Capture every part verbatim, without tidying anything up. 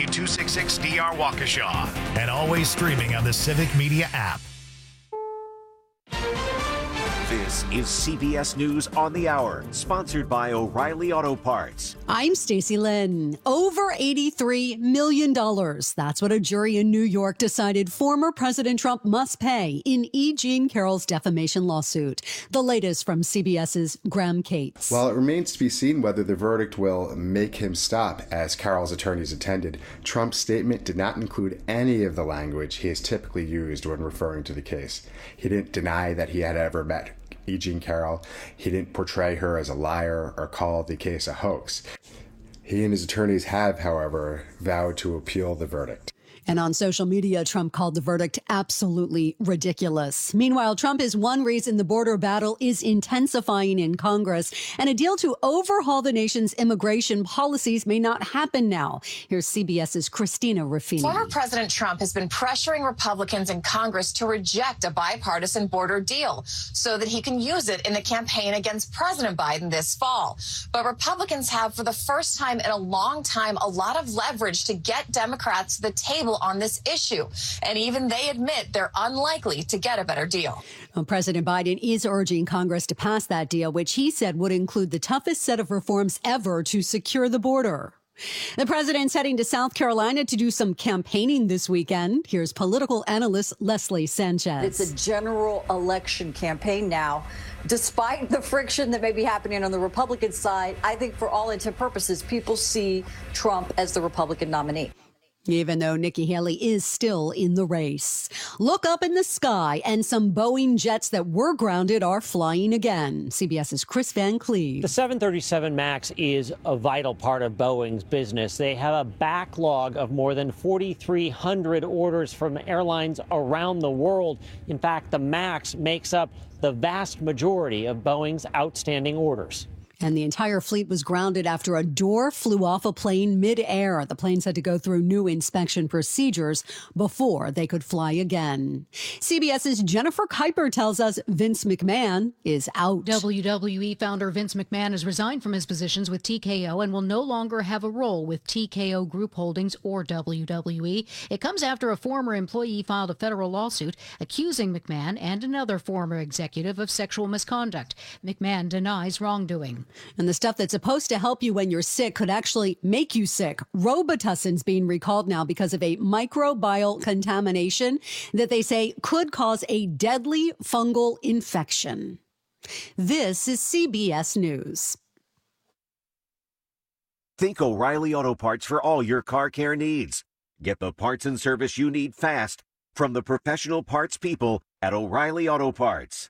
W two sixty-six D R Waukesha, and always streaming on the Civic Media app. This is C B S News on the Hour, sponsored by O'Reilly Auto Parts. I'm Stacey Lynn. Over eighty-three million dollars. That's what a jury in New York decided former President Trump must pay in E. Jean Carroll's defamation lawsuit. The latest from CBS's Graham Cates. While it remains to be seen whether the verdict will make him stop, as Carroll's attorneys intended, Trump's statement did not include any of the language he has typically used when referring to the case. He didn't deny that he had ever met E. Jean Carroll. He didn't portray her as a liar or call the case a hoax. He and his attorneys have, however, vowed to appeal the verdict. And on social media, Trump called the verdict absolutely ridiculous. Meanwhile, Trump is one reason the border battle is intensifying in Congress, and a deal to overhaul the nation's immigration policies may not happen now. Here's CBS's Christina Ruffini. Former President Trump has been pressuring Republicans in Congress to reject a bipartisan border deal so that he can use it in the campaign against President Biden this fall. But Republicans have, for the first time in a long time, a lot of leverage to get Democrats to the table on this issue. And even they admit they're unlikely to get a better deal. Well, President Biden is urging Congress to pass that deal, which he said would include the toughest set of reforms ever to secure the border. The president's heading to South Carolina to do some campaigning this weekend. Here's political analyst Leslie Sanchez. It's a general election campaign now. Despite the friction that may be happening on the Republican side, I think for all intent purposes, people see Trump as the Republican nominee. Even though Nikki Haley is still in the race. Look up in the sky, and some Boeing jets that were grounded are flying again. CBS's Chris Van Cleve. The seven thirty-seven MAX is a vital part of Boeing's business. They have a backlog of more than forty-three hundred orders from airlines around the world. In fact, the MAX makes up the vast majority of Boeing's outstanding orders. And the entire fleet was grounded after a door flew off a plane midair. The planes had to go through new inspection procedures before they could fly again. CBS's Jennifer Kuiper tells us Vince McMahon is out. W W E founder Vince McMahon has resigned from his positions with T K O and will no longer have a role with T K O Group Holdings or W W E. It comes after a former employee filed a federal lawsuit accusing McMahon and another former executive of sexual misconduct. McMahon denies wrongdoing. And the stuff that's supposed to help you when you're sick could actually make you sick. Robitussin's being recalled now because of a microbial contamination that they say could cause a deadly fungal infection. This is C B S News. Think O'Reilly Auto Parts for all your car care needs. Get the parts and service you need fast from the professional parts people at O'Reilly Auto Parts.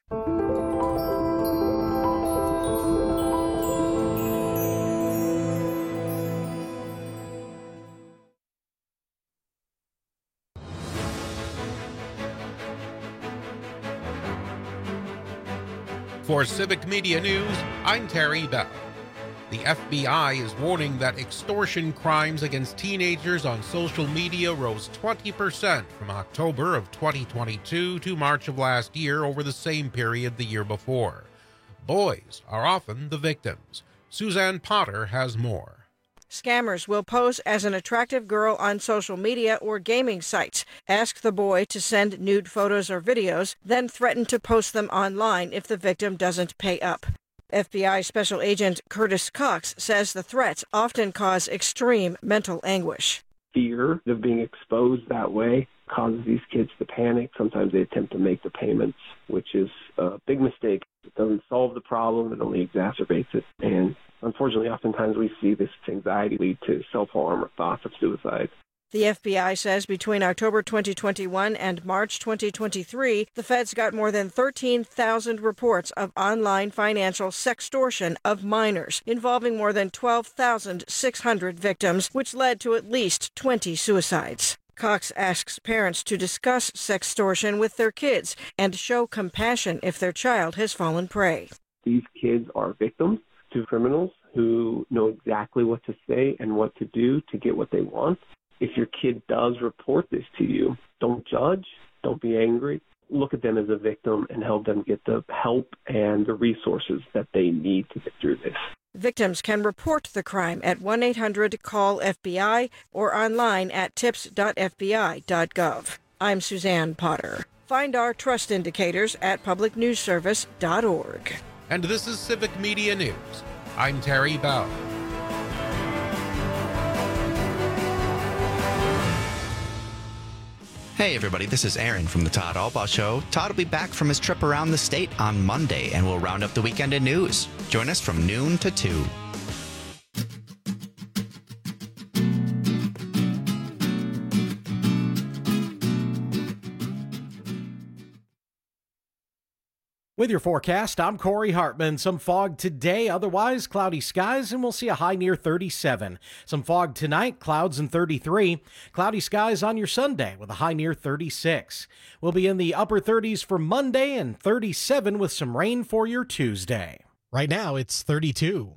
For Civic Media News, I'm Terry Bell. The F B I is warning that extortion crimes against teenagers on social media rose twenty percent from October of twenty twenty-two to March of last year over the same period the year before. Boys are often the victims. Suzanne Potter has more. Scammers will pose as an attractive girl on social media or gaming sites, ask the boy to send nude photos or videos, then threaten to post them online if the victim doesn't pay up. F B I Special Agent Curtis Cox says the threats often cause extreme mental anguish. Fear of being exposed that way causes these kids to panic. Sometimes they attempt to make the payments, which is a big mistake. It doesn't solve the problem, it only exacerbates it. And unfortunately, oftentimes we see this anxiety lead to self-harm or thoughts of suicide. The F B I says between October twenty twenty-one and March twenty twenty-three, the feds got more than thirteen thousand reports of online financial sextortion of minors, involving more than twelve thousand six hundred victims, which led to at least twenty suicides. Cox asks parents to discuss sextortion with their kids and show compassion if their child has fallen prey. These kids are victims to criminals who know exactly what to say and what to do to get what they want. If your kid does report this to you, don't judge, don't be angry. Look at them as a victim and help them get the help and the resources that they need to get through this. Victims can report the crime at one eight hundred call F B I or online at tips dot f b i dot gov. I'm Suzanne Potter. Find our trust indicators at public news service dot org. And this is Civic Media News. I'm Terry Bell. Hey everybody, this is Aaron from the Todd Albaugh Show. Todd will be back from his trip around the state on Monday, and we'll round up the weekend in news. Join us from noon to two. With your forecast, I'm Corey Hartman. Some fog today, otherwise cloudy skies, and we'll see a high near thirty-seven. Some fog tonight, clouds and thirty-three. Cloudy skies on your Sunday with a high near thirty-six. We'll be in the upper thirties for Monday and thirty-seven with some rain for your Tuesday. Right now, it's thirty-two.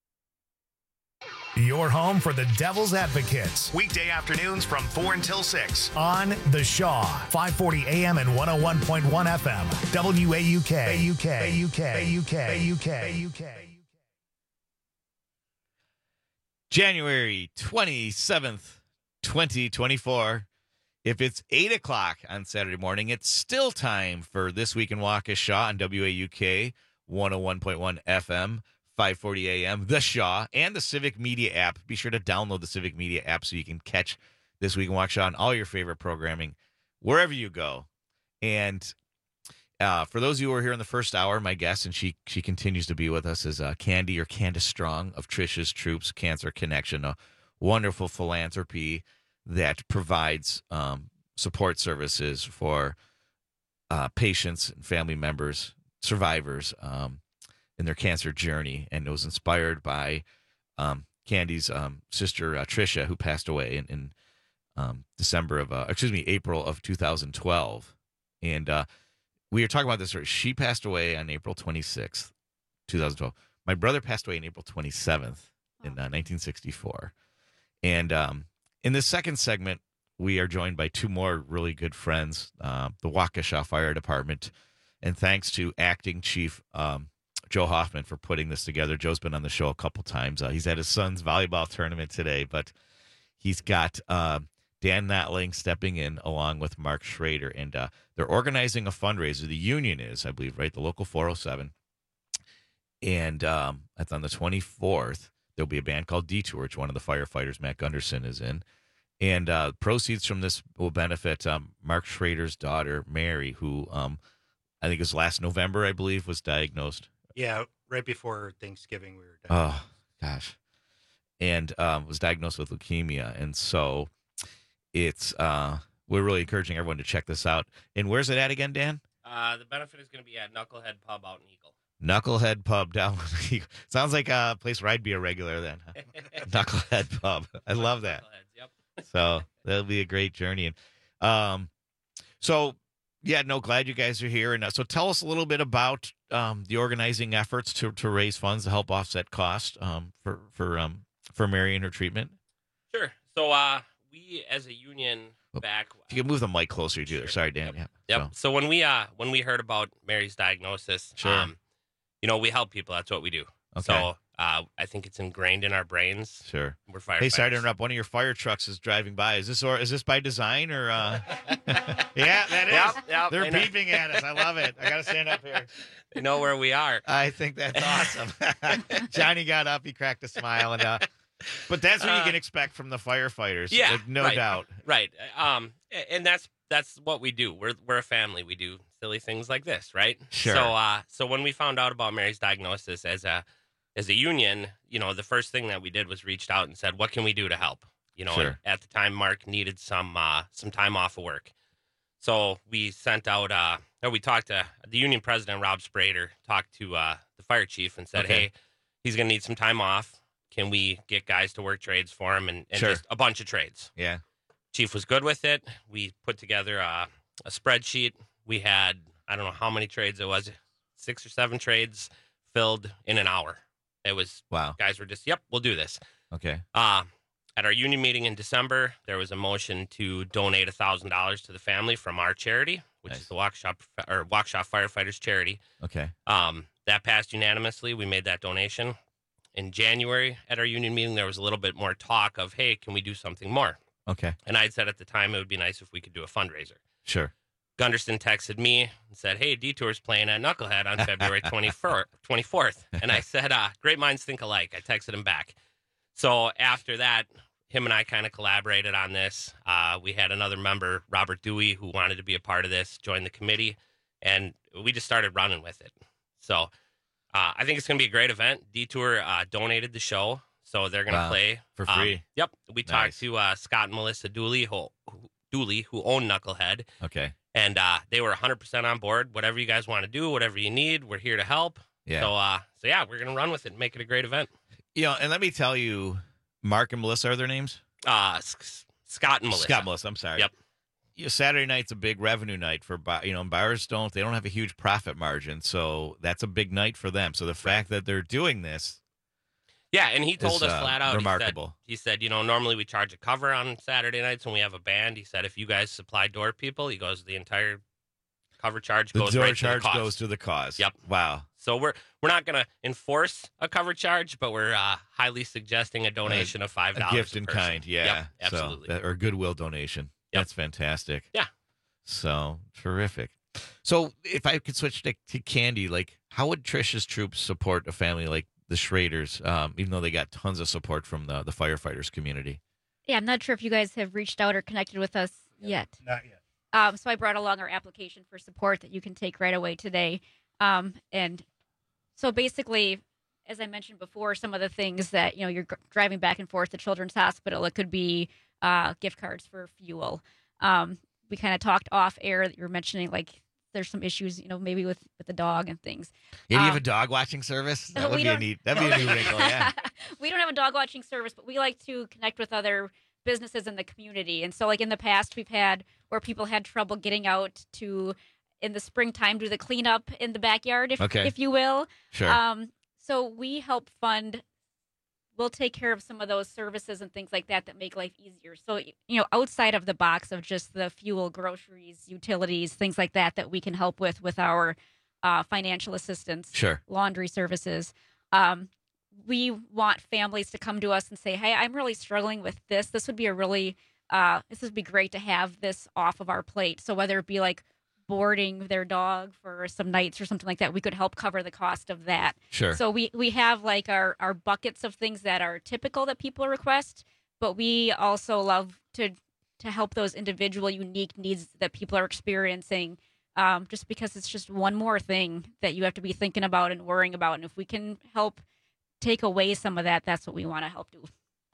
Your home for the Devil's Advocates. Weekday afternoons from four until six on The Shaw. five forty A M and one oh one point one F M. W A U K. A U K. A U K. A U K. A U K. A U K. January twenty-seventh, twenty twenty-four. If it's eight o'clock on Saturday morning, it's still time for This Week in Waukesha on W A U K one oh one point one F M. five forty A M, The Shaw, and the Civic Media app. Be sure to download the Civic Media app so you can catch This Week in Waukesha on all your favorite programming wherever you go. And uh, for those of you who are here in the first hour, my guest, and she she continues to be with us, is uh, Candy or Candace Strong of Trisha's Troops Cancer Connection, a wonderful philanthropy that provides um, support services for uh, patients and family members, survivors, um, in their cancer journey, and it was inspired by um, Candy's um, sister uh, Trisha, who passed away in, in um, December of, uh, excuse me, April of two thousand twelve. And uh, we were talking about this. She passed away on April twenty-sixth, two thousand twelve. My brother passed away on April twenty-seventh in uh, nineteen sixty-four. And um, in this second segment, we are joined by two more really good friends, uh, the Waukesha Fire Department, and thanks to Acting Chief um, Joe Hoffman for putting this together. Joe's been on the show a couple times. Uh, he's at his son's volleyball tournament today, but he's got uh, Dan Natling stepping in along with Mark Schrader, and uh, they're organizing a fundraiser. The union is, I believe, right? The local four oh seven. And um, that's on the twenty-fourth. There'll be a band called Detour, which one of the firefighters, Matt Gunderson, is in. And uh, proceeds from this will benefit um, Mark Schrader's daughter, Mary, who um, I think it was last November, I believe, was diagnosed. Yeah, right before Thanksgiving we were Oh, diagnosed. gosh. And um, was diagnosed with leukemia. And so it's uh, we're really encouraging everyone to check this out. And where's it at again, Dan? Uh, the benefit is going to be at Knucklehead Pub out in Eagle. Knucklehead Pub down in Eagle. Sounds like a place where I'd be a regular then. Huh? Knucklehead Pub. I love that. Yep. So that'll be a great journey. And um, so, yeah, no, glad you guys are here. And uh, so tell us a little bit about um, the organizing efforts to, to raise funds to help offset costs um, for for um, for Mary and her treatment. Sure. So uh, we, as a union, back. If you can move the mic closer to you. Sure. Sorry, Dan. Yep. Yeah. Yep. So, So when we uh when we heard about Mary's diagnosis, Sure. um, you know, we help people. That's what we do. Okay. So uh, I think it's ingrained in our brains. Sure. We're firefighters. Hey, sorry to interrupt. One of your fire trucks is driving by. Is this or is this by design or? Uh... yeah, that is. Yep, yep, They're I know. beeping at us. I love it. I got to stand up here. They know where we are. I think that's awesome. Johnny got up. He cracked a smile, and uh, but that's what you Uh, can expect from the firefighters. Yeah, like, no right, doubt. Right. Um, a- and that's that's what we do. We're we're a family. We do silly things like this, right? Sure. So uh, so when we found out about Mary's diagnosis as a as a union, you know, the first thing that we did was reached out and said, what can we do to help? You know, Sure. and at the time, Mark needed some uh, some time off of work. So we sent out, uh, or we talked to the union president, Rob Sprader, talked to uh, the fire chief and said, Okay. hey, he's going to need some time off. Can we get guys to work trades for him and, and Sure. just a bunch of trades? Yeah. Chief was good with it. We put together a, a spreadsheet. We had, I don't know how many trades it was, six or seven trades filled in an hour. It was, Wow. guys were just, yep, we'll do this. Okay. Uh, at our union meeting in December, there was a motion to donate one thousand dollars to the family from our charity, which Nice. is the Waukesha, or Waukesha Firefighters Charity. Okay. Um, that passed unanimously. We made that donation. in January at our union meeting, there was a little bit more talk of, hey, can we do something more? Okay. And I had said at the time it would be nice if we could do a fundraiser. Sure. Gunderson texted me and said, hey, Detour's playing at Knucklehead on February twenty-fourth. And I said, uh, great minds think alike. I texted him back. So after that, him and I kind of collaborated on this. Uh, we had another member, Robert Dewey, who wanted to be a part of this, join the committee, and we just started running with it. So uh, I think it's going to be a great event. Detour uh, donated the show, so they're going to Wow. play. For free? Um, yep. We Nice. talked to uh, Scott and Melissa Dooley, who, who, Dooley, who own Knucklehead. Okay. And uh, they were one hundred percent on board. Whatever you guys want to do, whatever you need, we're here to help. Yeah. So, uh, so yeah, we're going to run with it and make it a great event. You know, and let me tell you, Mark and Melissa are their names? Uh, S- Scott and Melissa. Scott and Melissa, I'm sorry. Yep. You know, Saturday night's a big revenue night for, bu- you know, buyers don't, they don't have a huge profit margin. So that's a big night for them. So the fact that they're doing this. Yeah, and he told is, us uh, flat out. remarkable. He said, he said, you know, normally we charge a cover on Saturday nights when we have a band. He said, if you guys supply door people, he goes, the entire cover charge The goes door right charge to the cost. goes to the cause. Yep. Wow. So we're we're not going to enforce a cover charge, but we're uh, highly suggesting a donation of five dollars. A gift in person. kind, yeah. Yep, absolutely. So, that- or goodwill donation. Yep. That's fantastic. Yeah. So terrific. So if I could switch to, to Candy, like how would Trish's troops support a family like the Schraders, um, even though they got tons of support from the, the firefighters community? Yeah, I'm not sure if you guys have reached out or connected with us yet. Not yet. Um, so I brought along our application for support that you can take right away today. Um, and so basically, as I mentioned before, some of the things that, you know, you're g- driving back and forth to Children's Hospital, it could be uh, gift cards for fuel. Um, we kind of talked off air that you were mentioning, like, there's some issues, you know, maybe with, with the dog and things. Yeah, do you have Um, a dog watching service? That would we be a don't- neat. That'd be a new wrinkle. Yeah. We don't have a dog watching service, but we like to connect with other businesses in the community. And so, like in the past, we've had where people had trouble getting out to in the springtime do the cleanup in the backyard, if Okay. if you will. Sure. Um, so we help fund. We'll take care of some of those services and things like that that make life easier. So, you know, outside of the box of just the fuel, groceries, utilities, things like that, that we can help with with our uh, financial assistance, Sure. laundry services. Um, we want families to come to us and say, hey, I'm really struggling with this. This would be a really, uh, this would be great to have this off of our plate. So whether it be like boarding their dog for some nights or something like that, we could help cover the cost of that. Sure. So we, we have like our, our buckets of things that are typical that people request, but we also love to, to help those individual unique needs that people are experiencing. Um, just because it's just one more thing that you have to be thinking about and worrying about. And if we can help take away some of that, that's what we want to help do.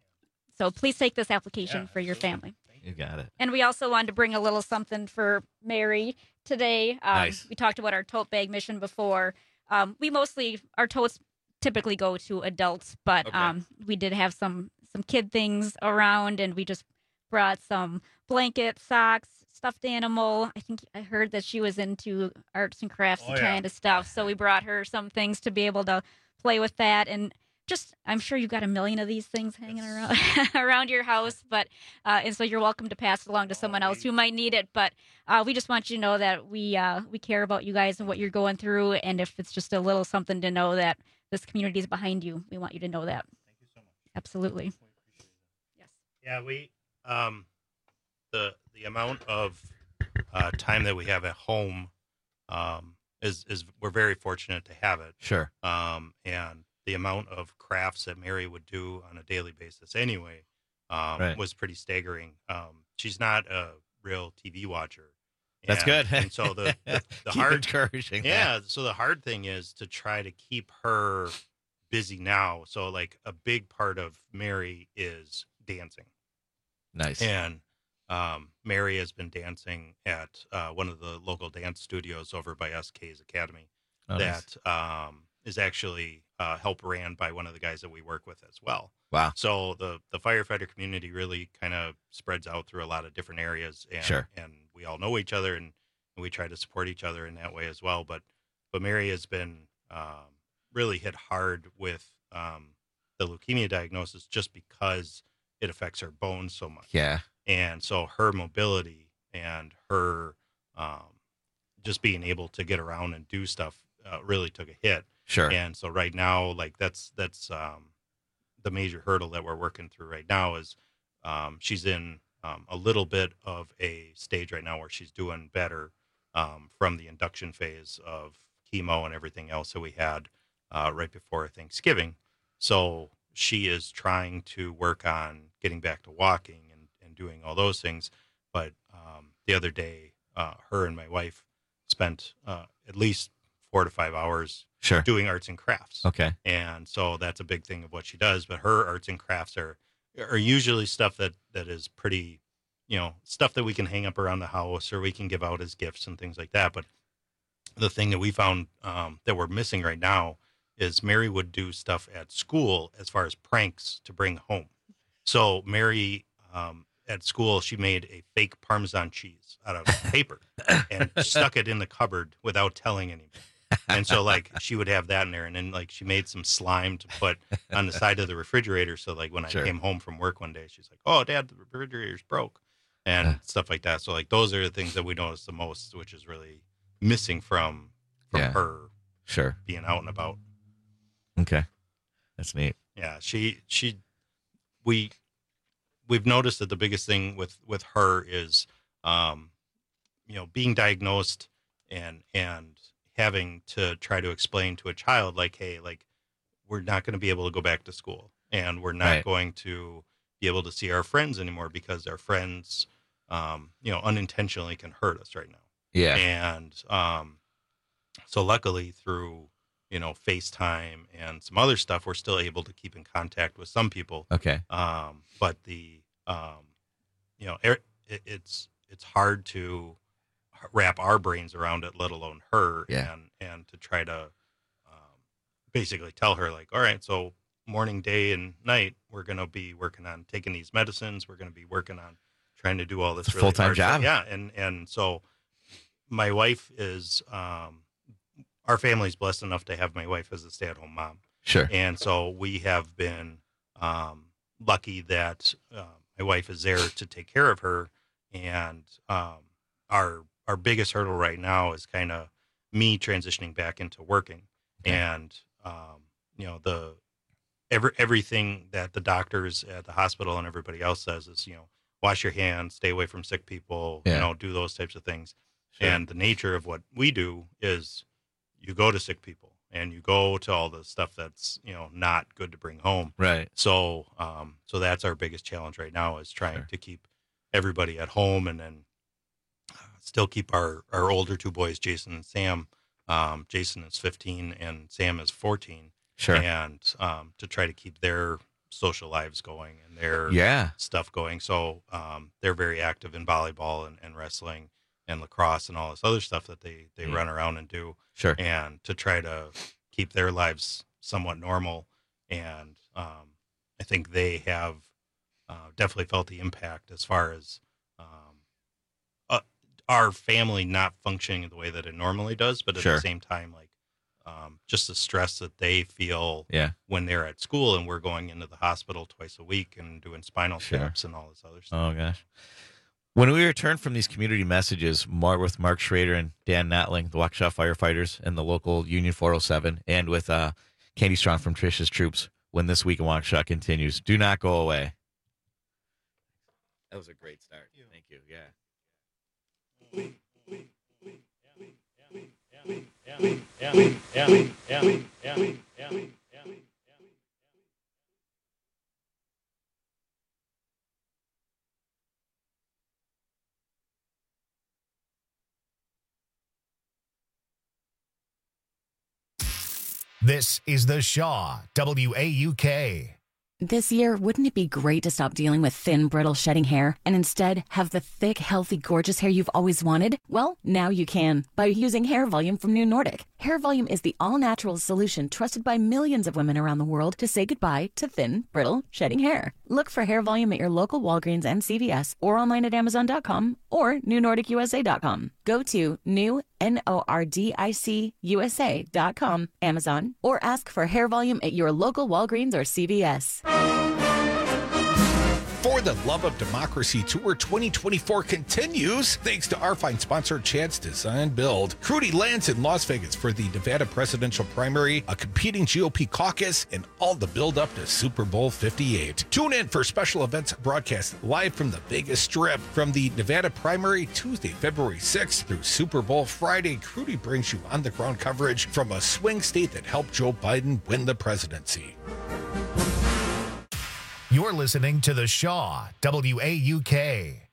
So please take this application Yeah, for your family. You got it. And we also wanted to bring a little something for Mary today. Um, Nice. We talked about our tote bag mission before. Um, we mostly, our totes typically go to adults, but Okay. um, we did have some some kid things around, and we just brought some blankets, socks, stuffed animal. I think I heard that she was into arts and crafts Oh, and yeah. kind of stuff. So we brought her some things to be able to play with that. And just, I'm sure you've got a million of these things hanging around around your house. But uh, and so you're welcome to pass it along to someone else who might need it. But uh, we just want you to know that we uh, we care about you guys and what you're going through. And if it's just a little something to know that this community is behind you, we want you to know that. Thank you so much. Absolutely. Yes. Yeah, we um the the amount of uh, time that we have at home um is is we're very fortunate to have it. Sure. Um and the amount of crafts that Mary would do on a daily basis anyway um Right. was pretty staggering. Um she's not a real T V watcher. That's And- good. And so the the, the Keep hard encouraging. yeah, so the hard thing is to try to keep her busy now. So like a big part of Mary is dancing. That. Nice. And um, Mary has been dancing at uh, one of the local dance studios over by S K's Academy Oh, nice. that um, is actually uh, help ran by one of the guys that we work with as well. Wow. So the, the firefighter community really kind of spreads out through a lot of different areas, and Sure. and we all know each other, and, and we try to support each other in that way as well. But but Mary has been um, really hit hard with um, the leukemia diagnosis just because it affects her bones so much. Yeah. And so her mobility and her um, just being able to get around and do stuff uh, really took a hit. Sure. And so right now, like that's that's um, the major hurdle that we're working through right now is um, she's in um, a little bit of a stage right now where she's doing better um, from the induction phase of chemo and everything else that we had uh, right before Thanksgiving. So she is trying to work on getting back to walking and, and doing all those things. But um, the other day, uh, her and my wife spent uh, at least four to five hours Sure. doing arts and crafts. Okay. And so that's a big thing of what she does. But her arts and crafts are are usually stuff that, that is pretty, you know, stuff that we can hang up around the house or we can give out as gifts and things like that. But the thing that we found um, that we're missing right now is Mary would do stuff at school as far as pranks to bring home. So Mary um, at school, she made a fake Parmesan cheese out of paper and stuck it in the cupboard without telling anyone. And so, like, she would have that in there. And then, like, she made some slime to put on the side of the refrigerator. So, like, when Sure. I came home from work one day, she's like, oh, Dad, the refrigerator's broke. And Uh. stuff like that. So, like, those are the things that we notice the most, which is really missing from from Yeah. her Sure. being out and about. Okay. That's neat. Yeah, she she we we've noticed that the biggest thing with with her is um you know, being diagnosed and and having to try to explain to a child, like, hey, like, we're not going to be able to go back to school and we're not Right. going to be able to see our friends anymore because our friends um you know, unintentionally can hurt us right now. Yeah. And um so luckily through, you know, FaceTime and some other stuff, we're still able to keep in contact with some people. Okay. Um, but the, um, you know, it, it's, it's hard to wrap our brains around it, let alone her. Yeah. And, and to try to, um, basically tell her, like, all right, so morning, day and night, we're going to be working on taking these medicines. We're going to be working on trying to do all this It's a really full-time hard stuff. job. Yeah. And, and so my wife is, um, our family's blessed enough to have my wife as a stay-at-home mom. Sure. And so we have been um, lucky that uh, my wife is there to take care of her. And um, our our biggest hurdle right now is kind of me transitioning back into working. Okay. And um, you know, the every everything that the doctors at the hospital and everybody else says is, you know, wash your hands, stay away from sick people, Yeah. you know, do those types of things. Sure. And the nature of what we do is you go to sick people and you go to all the stuff that's, you know, not good to bring home. Right. So, um, so that's our biggest challenge right now is trying Sure. to keep everybody at home and then still keep our, our older two boys, Jason and Sam. Um, Jason is fifteen and Sam is fourteen. Sure. And, um, to try to keep their social lives going and their Yeah. stuff going. So, um, they're very active in volleyball and, and wrestling and lacrosse and all this other stuff that they, they Mm. run around and do. Sure. And to try to keep their lives somewhat normal. And um, I think they have uh, definitely felt the impact as far as um, uh, our family not functioning the way that it normally does, but at Sure. the same time, like um, just the stress that they feel Yeah. when they're at school and we're going into the hospital twice a week and doing spinal Sure. taps and all this other stuff. Oh, gosh. When we return from these community messages, Mar- with Mark Schrader and Dan Natling, the Waukesha firefighters and the local Union four oh seven, and with uh, Candy Strong from Trish's Troops, when This Week in Waukesha continues. Do not go away. That was a great start. Thank you. Yeah. Yeah, yeah, yeah, yeah, yeah, yeah. This is The Shaw, W A U K. This year, wouldn't it be great to stop dealing with thin, brittle, shedding hair and instead have the thick, healthy, gorgeous hair you've always wanted? Well, now you can by using Hair Volume from New Nordic. Hair Volume is the all-natural solution trusted by millions of women around the world to say goodbye to thin, brittle, shedding hair. Look for Hair Volume at your local Walgreens and C V S or online at amazon dot com or new nordic u s a dot com. Go to new, N O R D I C U S A dot com, Amazon, or ask for Hair Volume at your local Walgreens or C V S. For the Love of Democracy Tour twenty twenty-four continues thanks to our fine sponsor, Chance Design Build. Crudy lands in Las Vegas for the Nevada presidential primary, a competing G O P caucus, and all the build up to Super Bowl fifty-eight. Tune in for special events broadcast live from the Vegas Strip from the Nevada primary Tuesday, February sixth through Super Bowl Friday. Crudy brings you on the ground coverage from a swing state that helped Joe Biden win the presidency. You're listening to The Shaw, W A U K.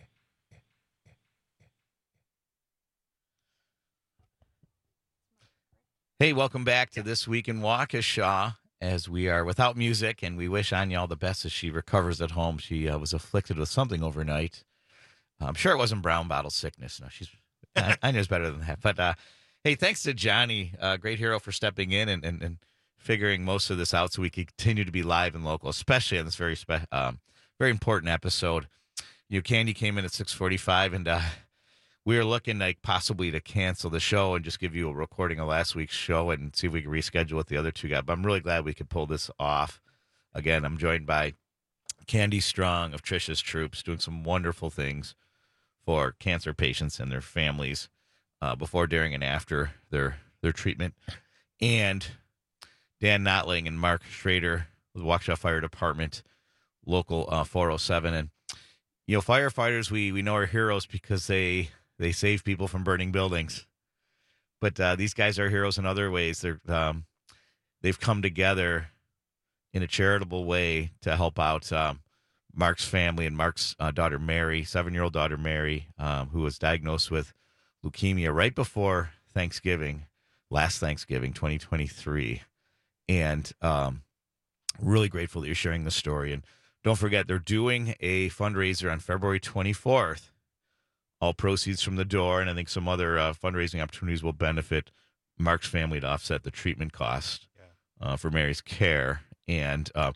Hey, welcome back to This Week in Waukesha, as we are without music, and we wish Anya all the best as she recovers at home. She uh, was afflicted with something overnight. I'm sure it wasn't brown bottle sickness. No, she's Anya's better than that. But, uh, hey, thanks to Johnny, uh, great hero, for stepping in and, and, and figuring most of this out so we can continue to be live and local, especially on this very spe- um, very important episode. You know, Candy came in at six forty-five, and uh, we were looking like possibly to cancel the show and just give you a recording of last week's show and see if we can reschedule with the other two guys. But I'm really glad we could pull this off. Again, I'm joined by Candy Strong of Trisha's Troops, doing some wonderful things for cancer patients and their families uh, before, during, and after their their treatment. And Dan Notling and Mark Schrader with the Waukesha Fire Department, local uh, four oh seven. And, you know, firefighters, we, we know are heroes because they they save people from burning buildings. But uh, these guys are heroes in other ways. They're um, they've come together in a charitable way to help out um, Mark's family and Mark's uh, daughter, Mary, seven-year-old daughter, Mary, um, who was diagnosed with leukemia right before Thanksgiving, last Thanksgiving, twenty twenty-three. And um, really grateful that you're sharing the story. And don't forget, they're doing a fundraiser on February twenty-fourth. All proceeds from the door, and I think some other uh, fundraising opportunities will benefit Mark's family to offset the treatment cost yeah. uh, for Mary's care. And uh,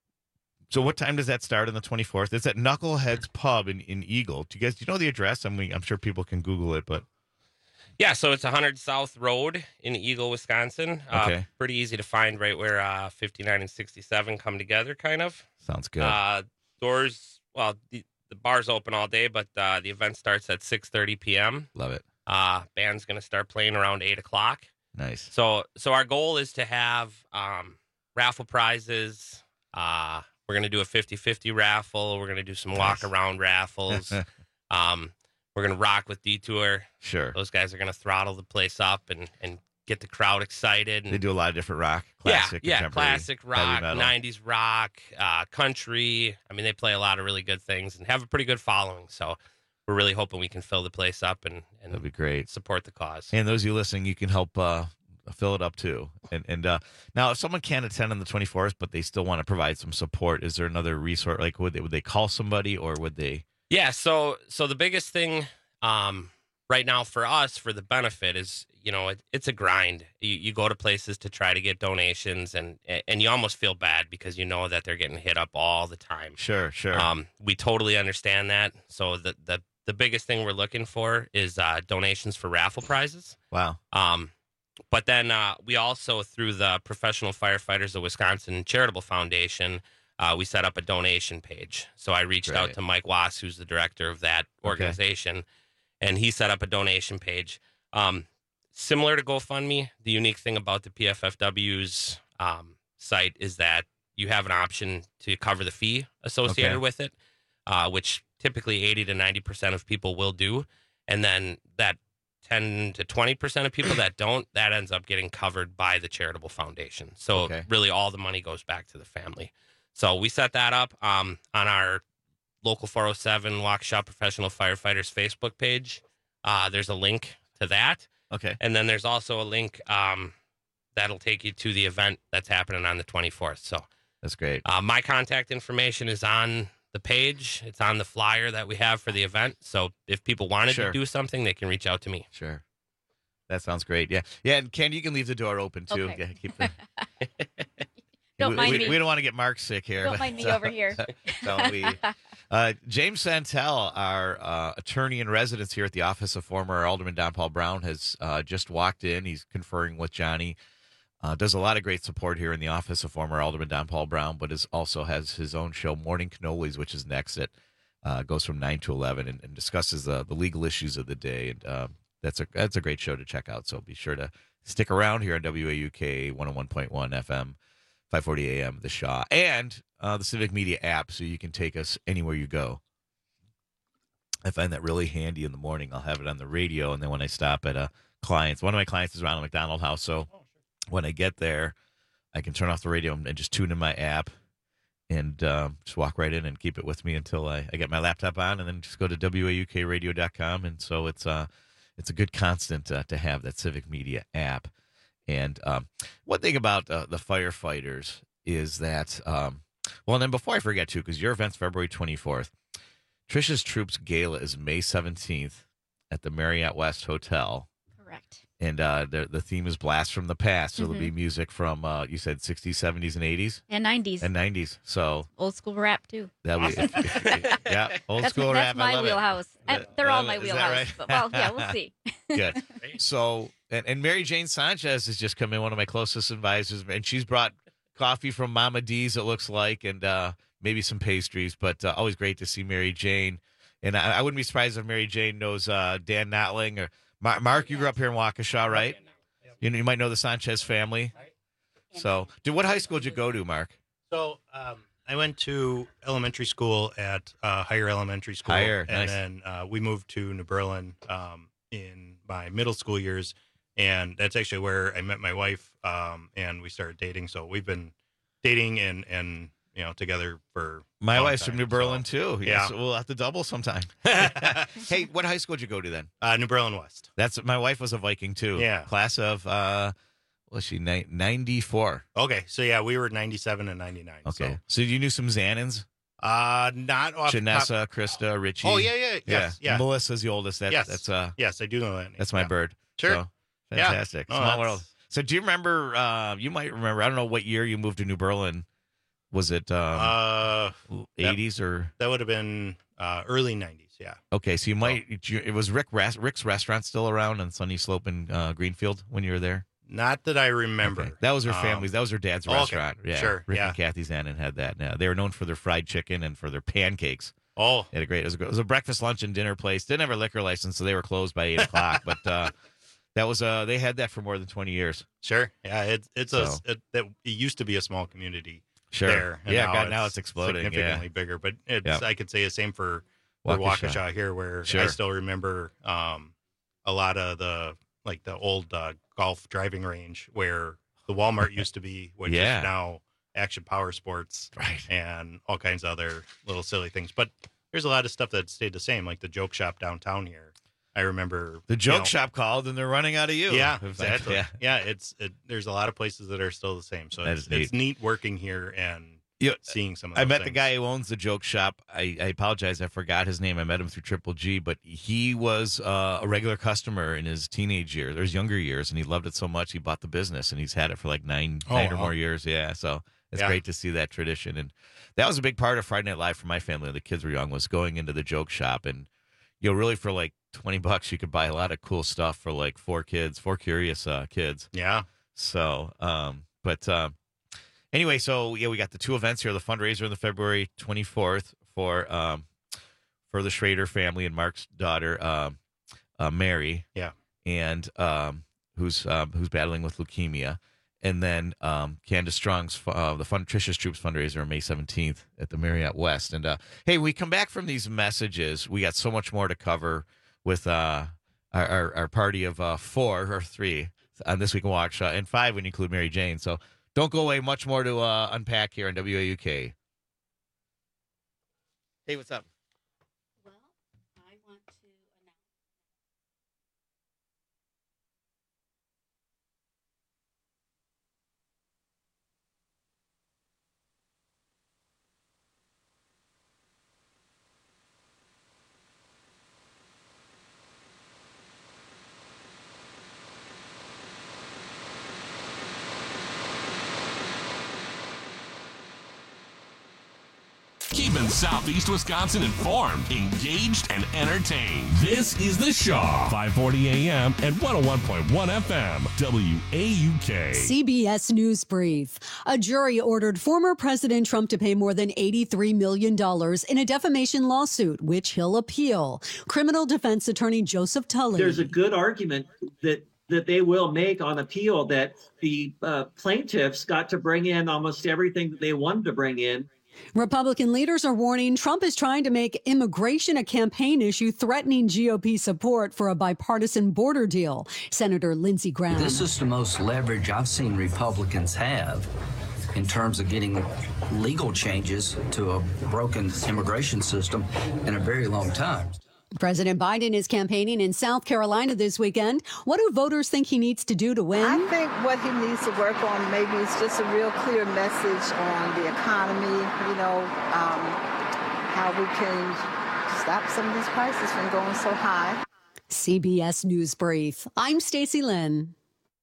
so what time does that start on the twenty-fourth? It's at Knuckleheads Pub in, in Eagle. Do you guys do you know the address? I mean, I'm sure people can Google it, but... Yeah, so it's one hundred South Road in Eagle, Wisconsin. Okay. Uh, pretty easy to find, right where uh, fifty-nine and sixty-seven come together, kind of. Sounds good. Uh, doors, well, the, the bar's open all day, but uh, the event starts at six thirty p.m. Love it. Uh, band's going to start playing around eight o'clock. Nice. So so our goal is to have um, raffle prizes. Uh, we're going to do a fifty-fifty raffle. We're going to do some Nice. walk-around raffles. um We're going to rock with Detour. Sure. Those guys are going to throttle the place up and, and get the crowd excited. And, They do a lot of different rock, classic, yeah, yeah, contemporary, classic heavy rock, metal. nineties rock, uh, country. I mean, they play a lot of really good things and have a pretty good following. So we're really hoping we can fill the place up and, and That'd be great. support the cause. And those of you listening, you can help uh, fill it up too. And and uh, now, if someone can't attend on the twenty-fourth, but they still want to provide some support, is there another resource? Like, would they would they call somebody, or would they? Yeah. So so the biggest thing um, right now for us, for the benefit, is, you know, it, it's a grind. You, you go to places to try to get donations, and and you almost feel bad because you know that they're getting hit up all the time. Sure, sure. Um, we totally understand that. So the the the biggest thing we're looking for is uh, donations for raffle prizes. Wow. Um, but then uh, we also, through the Professional Firefighters of Wisconsin Charitable Foundation, uh, we set up a donation page. So I reached Great. out to Mike Wass, who's the director of that organization, and he set up a donation page. Um, similar to GoFundMe, the unique thing about the P F F W's um, site is that you have an option to cover the fee associated Okay. with it, uh, which typically eighty to ninety percent of people will do. And then that ten to twenty percent of people that don't, that ends up getting covered by the charitable foundation. So Okay. really all the money goes back to the family. So we set that up um, on our local four oh seven Waukesha Professional Firefighters Facebook page. Uh, there's a link to that. Okay. And then there's also a link um, that'll take you to the event that's happening on the twenty-fourth. So That's great. uh, my contact information is on the page. It's on the flyer that we have for the event. So if people wanted Sure. to do something, they can reach out to me. Sure. That sounds great. Yeah. Yeah. And Candy, you can leave the door open too. Okay. Yeah, keep the, Don't we, mind we, me. we don't want to get Mark sick here. Don't mind me over here. Don't we? Uh, James Santel, our uh, attorney in residence here at the office of former Alderman Don Paul Brown, has uh, just walked in. He's conferring with Johnny. Uh, does a lot of great support here in the office of former Alderman Don Paul Brown, but is also has his own show, Morning Cannolis, which is next at uh, goes from nine to eleven and, and discusses the the legal issues of the day. And uh, that's a that's a great show to check out. So be sure to stick around here on W A U K one oh one point one F M, five forty A M, The Shaw, and uh, the Civic Media app, so you can take us anywhere you go. I find that really handy in the morning. I'll have it on the radio, and then when I stop at a client's, one of my clients is Ronald McDonald House, so when I get there, I can turn off the radio and just tune in my app and um, just walk right in and keep it with me until I, I get my laptop on, and then just go to W A U K radio dot com. And so it's, uh, it's a good constant uh, to have that Civic Media app. And um, one thing about uh, the firefighters is that, um, well, and then before I forget, too, because your event's February twenty-fourth, Trisha's Troops Gala is May seventeenth at the Marriott West Hotel. Correct. And uh, the the theme is Blast from the Past. So Mm-hmm. there'll be music from, uh, you said, sixties, seventies, and eighties? And nineties. And nineties. So Old school rap, too. that would yeah, old that's, school that's rap. my I love wheelhouse. It. Uh, They're all Love my it. Is that wheelhouse. right? But, well, yeah, we'll see. Good. So, and, and Mary Jane Sanchez has just come in, one of my closest advisors, and she's brought coffee from Mama D's, it looks like, and uh, maybe some pastries, but uh, always great to see Mary Jane. And I, I wouldn't be surprised if Mary Jane knows uh, Dan Notling. Or Mar- Mark, you grew up here in Waukesha, right? You know, you might know the Sanchez family. So, dude, what high school did you go to, Mark? So um, I went to elementary school at uh, Higher Elementary School. Higher, and nice. then uh, we moved to New Berlin um, in my middle school years. And that's actually where I met my wife, um, and we started dating. So we've been dating and, and you know, together for My a long wife's time. from New Berlin, So, too. Yeah. So we'll have to double sometime. Hey, what high school did you go to then? Uh, New Berlin West. That's my wife was a Viking, too. Yeah. Class of, uh, was she, ni- ninety-four? Okay. So, yeah, we were ninety-seven and ninety-nine. Okay. So, you knew some Xanans? Uh, not off the top- Janessa, Krista, Richie. Oh, yeah, yeah, yes, yeah. Melissa's the oldest. That, Yes. That's, uh, Yes, I do know that name. that's my Yeah. bird. Sure. So, Yeah. fantastic. No, Small that's- world. So, do you remember, uh, you might remember, I don't know what year you moved to New Berlin. Was it um, Uh, eighties or? That would have been uh, early nineties, yeah. Okay, so you might, it was Rick Ras- Rick's Restaurant still around on Sunny Slope in uh, Greenfield when you were there? Not that I remember. Okay. That was her Um, family's, that was her dad's oh, okay. restaurant. Yeah. Sure, Rick yeah. and Kathy Zanin had that. Now, they were known for their fried chicken and for their pancakes. Oh. They had a great, it was a, it was a breakfast, lunch, and dinner place. Didn't have a liquor license, so they were closed by eight o'clock. But uh, that was, uh, they had that for more than twenty years. Sure. Yeah, it, it's So. a, it, it, it used to be a small community. Sure. There, and Yeah, God, now it's exploding, significantly yeah. bigger. But it's Yep. I could say the same for, for Waukesha. Waukesha here, where I Sure. still remember um, a lot of the like the old uh, golf driving range where the Walmart used to be, which Yeah. is now Action Power Sports, right, and all kinds of other little silly things. But there's a lot of stuff that stayed the same, like the joke shop downtown here. I remember The joke you know, shop called and they're running out of you. Yeah, It's like, exactly. yeah. Yeah, it's it, there's a lot of places that are still the same. So That it's, is neat. it's neat working here and You- seeing some of I those met the things. guy who owns the joke shop. I, I apologize, I forgot his name. I met him through Triple G, but he was uh, a regular customer in his teenage years, or his younger years, and he loved it so much he bought the business, and he's had it for like nine, Oh, nine or wow. more years. Yeah, so it's Yeah. great to see that tradition, and that was a big part of Friday Night Live for my family. When the kids were young, was going into the joke shop, and you know, really for like twenty bucks, you could buy a lot of cool stuff for like four kids, four curious uh, kids. Yeah. So, um, but. Um, Anyway, so yeah, we got the two events here. The fundraiser on the February twenty-fourth for um, for the Schrader family and Mark's daughter, um, uh, Mary. Yeah. And um, who's um, who's battling with leukemia. And then um, Candace Strong's uh, the fun Trisha's Troops fundraiser on May seventeenth at the Marriott West. And uh, hey, we come back from these messages. We got so much more to cover with uh, our, our our party of uh, four or three on This Week in Waukesha, and five when you include Mary Jane. So. Don't go away. Much more to uh, unpack here on W A U K. Hey, what's up? Well, I want to announce. Keep it keeping Southeast Wisconsin informed, engaged, and entertained. This is The Shaw, five forty A M and one oh one point one F M, W A U K. C B S News Brief. A jury ordered former President Trump to pay more than eighty-three million dollars in a defamation lawsuit, which he'll appeal. Criminal defense attorney Joseph Tully. There's a good argument that that they will make on appeal that the uh, plaintiffs got to bring in almost everything that they wanted to bring in. Republican leaders are warning Trump is trying to make immigration a campaign issue, threatening G O P support for a bipartisan border deal. Senator Lindsey Graham. This is the most leverage I've seen Republicans have in terms of getting legal changes to a broken immigration system in a very long time. President Biden is campaigning in South Carolina this weekend. What do voters think he needs to do to win? I think what he needs to work on maybe is just a real clear message on the economy, you know, um, how we can stop some of these prices from going so high. C B S News Brief. I'm Stacey Lynn.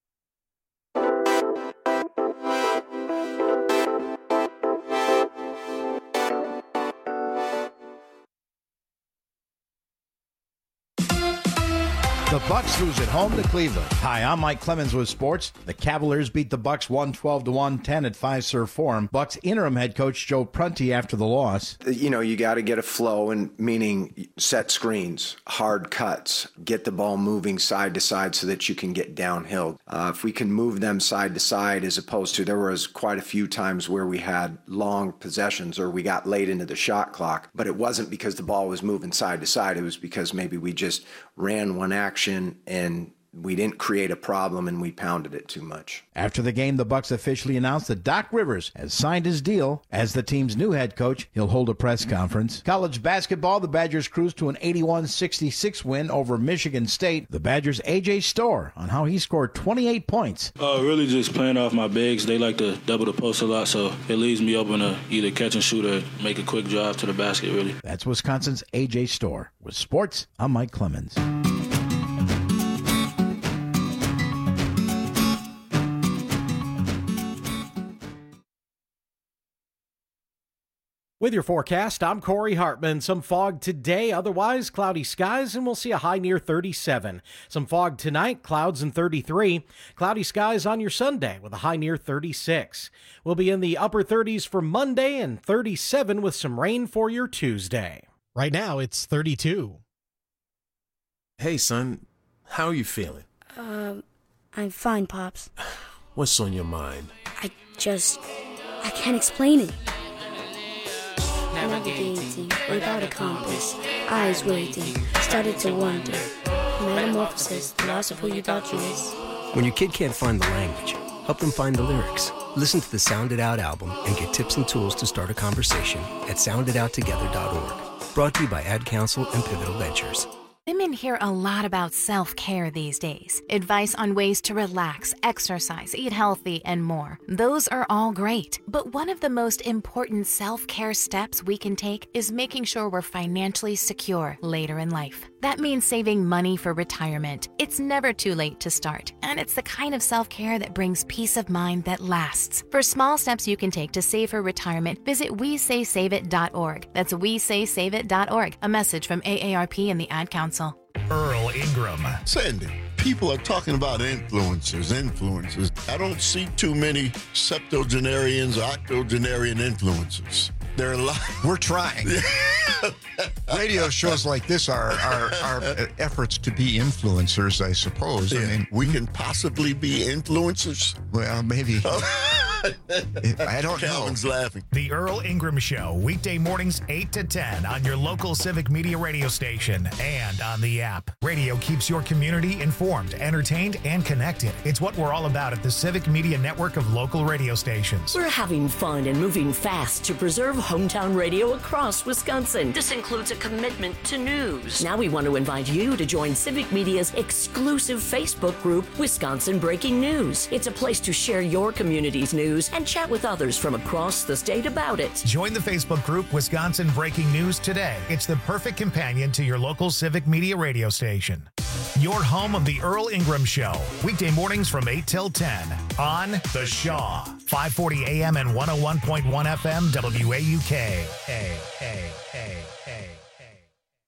The Bucks lose at home to Cleveland. Hi, I'm Mike Clemens with sports. The Cavaliers beat the Bucks one twelve to one ten at Fiserv Forum. Bucks interim head coach Joe Prunty after the loss. You know, you got to get a flow, and meaning set screens, hard cuts, get the ball moving side to side so that you can get downhill. Uh, if we can move them side to side, as opposed to, there was quite a few times where we had long possessions or we got late into the shot clock, but it wasn't because the ball was moving side to side. It was because maybe we just ran one action and we didn't create a problem and we pounded it too much. After the game, the Bucks officially announced that Doc Rivers has signed his deal as the team's new head coach. He'll hold a press conference. College basketball, the Badgers cruised to an eighty-one sixty-six win over Michigan State. The Badgers' A J Storr on how he scored twenty-eight points. Uh, really just playing off my bigs. They like to double the post a lot, so it leaves me open to either catch and shoot or make a quick drive to the basket, really. That's Wisconsin's A J Storr. With sports, I'm Mike Clemens. With your forecast, I'm Corey Hartman. Some fog today, otherwise cloudy skies, and we'll see a high near thirty-seven. Some fog tonight, clouds and thirty-three. Cloudy skies on your Sunday with a high near thirty-six. We'll be in the upper thirties for Monday and thirty-seven with some rain for your Tuesday. Right now, it's thirty-two. Hey, son, how are you feeling? Um, I'm fine, Pops. What's on your mind? I just, I can't explain it. Navigating without a compass, eyes waiting, started to wonder. Metamorphosis, the loss of who you thought you was. When your kid can't find the language, help them find the lyrics. Listen to the Sound It Out album and get tips and tools to start a conversation at sound it out together dot org. Brought to you by Ad Council and Pivotal Ventures. Women hear a lot about self-care these days. Advice on ways to relax, exercise, eat healthy, and more. Those are all great. But one of the most important self-care steps we can take is making sure we're financially secure later in life. That means saving money for retirement. It's never too late to start, and it's the kind of self-care that brings peace of mind that lasts. For small steps you can take to save for retirement, visit we say save it dot org. That's we say save it dot org. A message from A A R P and the Ad Council. Earl Ingram. Sandy, people are talking about influencers, influencers. I don't see too many septuagenarians or octogenarian influencers. There are a lot. We're trying. Radio shows like this are, are, are efforts to be influencers, I suppose. Yeah. I mean, we can possibly be influencers. Well, maybe. I don't Calvin's know. laughing. The Earl Ingram Show, weekday mornings eight to ten on your local Civic Media radio station and on the app. Radio keeps your community informed, entertained, and connected. It's what we're all about at the Civic Media network of local radio stations. We're having fun and moving fast to preserve hometown radio across Wisconsin. This includes a commitment to news. Now we want to invite you to join Civic Media's exclusive Facebook group, Wisconsin Breaking News. It's a place to share your community's news and chat with others from across the state about it. Join the Facebook group Wisconsin Breaking News today. It's the perfect companion to your local Civic Media radio station. your home of the Earl Ingram Show. Weekday mornings from eight till ten on The Shaw. five forty A M and one oh one point one F M W A U K. Hey, hey, hey, hey, hey.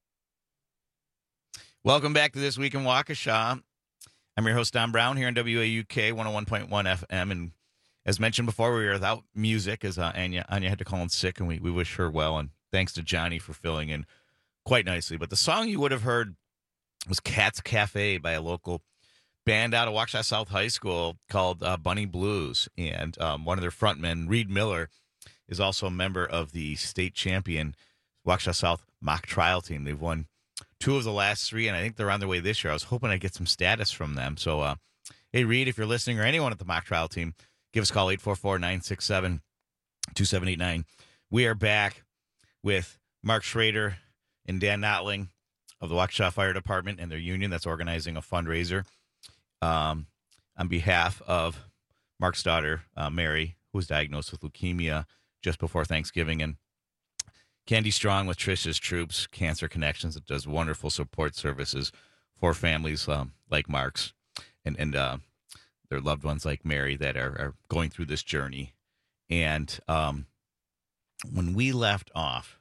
Welcome back to This Week in Waukesha. I'm your host, Don Brown, here on W A U K one oh one point one F M. And as mentioned before, we were without music as uh, Anya, Anya had to call in sick, and we, we wish her well. And thanks to Johnny for filling in quite nicely. But the song you would have heard was Cat's Cafe by a local band out of Waukesha South High School called uh, Bunny Blues. And um, one of their frontmen, Reed Miller, is also a member of the state champion Waukesha South mock trial team. They've won two of the last three, and I think they're on their way this year. I was hoping I'd get some status from them. So, uh, hey, Reed, if you're listening, or anyone at the mock trial team, give us a call, eight four four, nine six seven, two seven eight nine. We are back with Mark Schrader and Dan Notling of the Waukesha Fire Department and their union that's organizing a fundraiser um, on behalf of Mark's daughter, uh, Mary, who was diagnosed with leukemia just before Thanksgiving, and Candy Strong with Trish's Troops, Cancer Connections, that does wonderful support services for families um, like Mark's and, and uh, their loved ones like Mary that are, are going through this journey. And um, when we left off,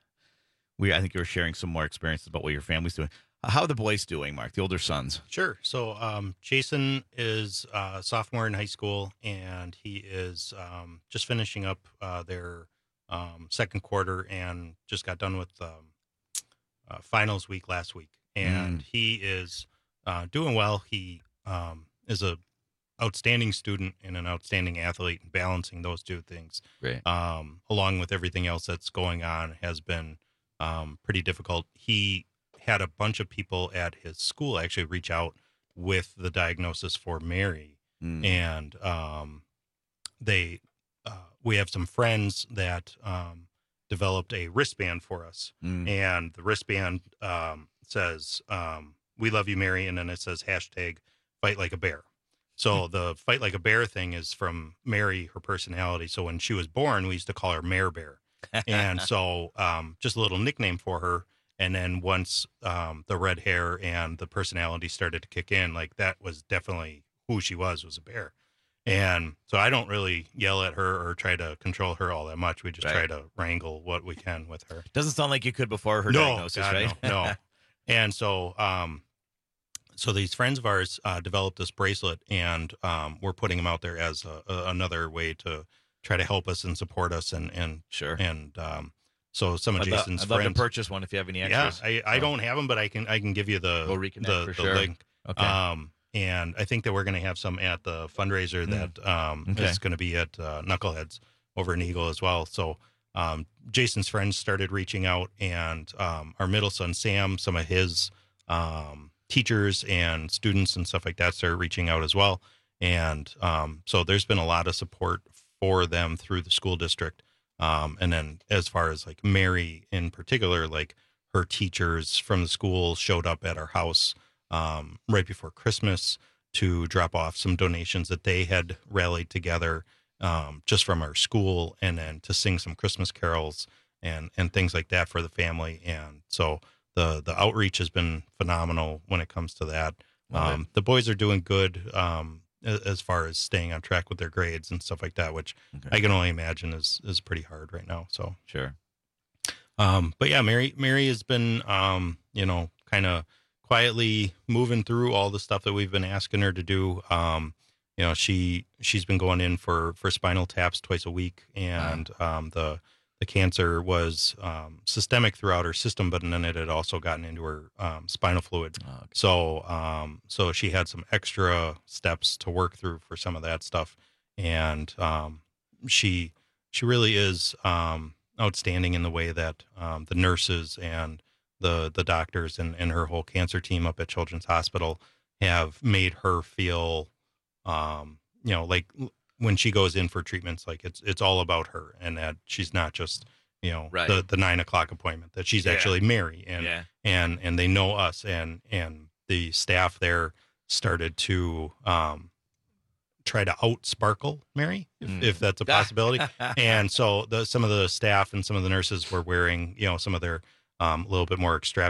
we I think you were sharing some more experiences about what your family's doing. How are the boys doing, Mark, the older sons? Sure. So um, Jason is a sophomore in high school, and he is um, just finishing up uh, their um, second quarter and just got done with um, uh, finals week last week. And mm. he is uh, doing well. He um, is a outstanding student and an outstanding athlete, and balancing those two things, right. um, along with everything else that's going on, has been um, pretty difficult. He had a bunch of people at his school actually reach out with the diagnosis for Mary, mm. and um, they uh, we have some friends that um, developed a wristband for us, mm. and the wristband um, says um, "We love you, Mary," and then it says hashtag Fight Like a Bear. So the Fight Like a Bear thing is from Mary, her personality. So when she was born, we used to call her Mare Bear. And so um, just a little nickname for her. And then once um, the red hair and the personality started to kick in, like that was definitely who she was, was a bear. And so I don't really yell at her or try to control her all that much. We just right. try to wrangle what we can with her. Doesn't sound like you could before her no, diagnosis, God, right? No, no. And so... Um, So these friends of ours uh, developed this bracelet, and um, we're putting them out there as a, a, another way to try to help us and support us. And, and sure. And um, so some of I'd Jason's lo- I'd friends. love to purchase one if you have any extras. Yeah, I, I don't have them, but I can I can give you the we'll reconnect the, for the sure. link. Okay. Um, and I think that we're going to have some at the fundraiser Mm. that um, Okay. is going to be at uh, Knuckleheads over in Eagle as well. So um, Jason's friends started reaching out, and um, our middle son Sam, some of his. Um, teachers and students and stuff like that started reaching out as well. And um, so there's been a lot of support for them through the school district. Um, and then as far as like Mary in particular, like her teachers from the school showed up at our house um, right before Christmas to drop off some donations that they had rallied together um, just from our school, and then to sing some Christmas carols and, and things like that for the family. And so The the outreach has been phenomenal when it comes to that. Um, the boys are doing good um, as far as staying on track with their grades and stuff like that, which okay. I can only imagine is is pretty hard right now. So sure. Um, but yeah, Mary Mary has been um, you know kind of quietly moving through all the stuff that we've been asking her to do. Um, you know she she's been going in for for spinal taps twice a week, and wow. um, the The cancer was um, systemic throughout her system, but then it had also gotten into her um, spinal fluid. Oh, okay. So, um, so she had some extra steps to work through for some of that stuff, and um, she she really is um, outstanding in the way that um, the nurses and the the doctors and, and her whole cancer team up at Children's Hospital have made her feel, um, you know, like. When she goes in for treatments, like it's it's all about her, and that she's not just you know right. the, the nine o'clock appointment, that she's yeah. actually Mary, and yeah. and and they know us, and and the staff there started to um, try to out sparkle Mary, if, mm. if that's a possibility. And so the some of the staff and some of the nurses were wearing you know some of their um, a little bit more extravagant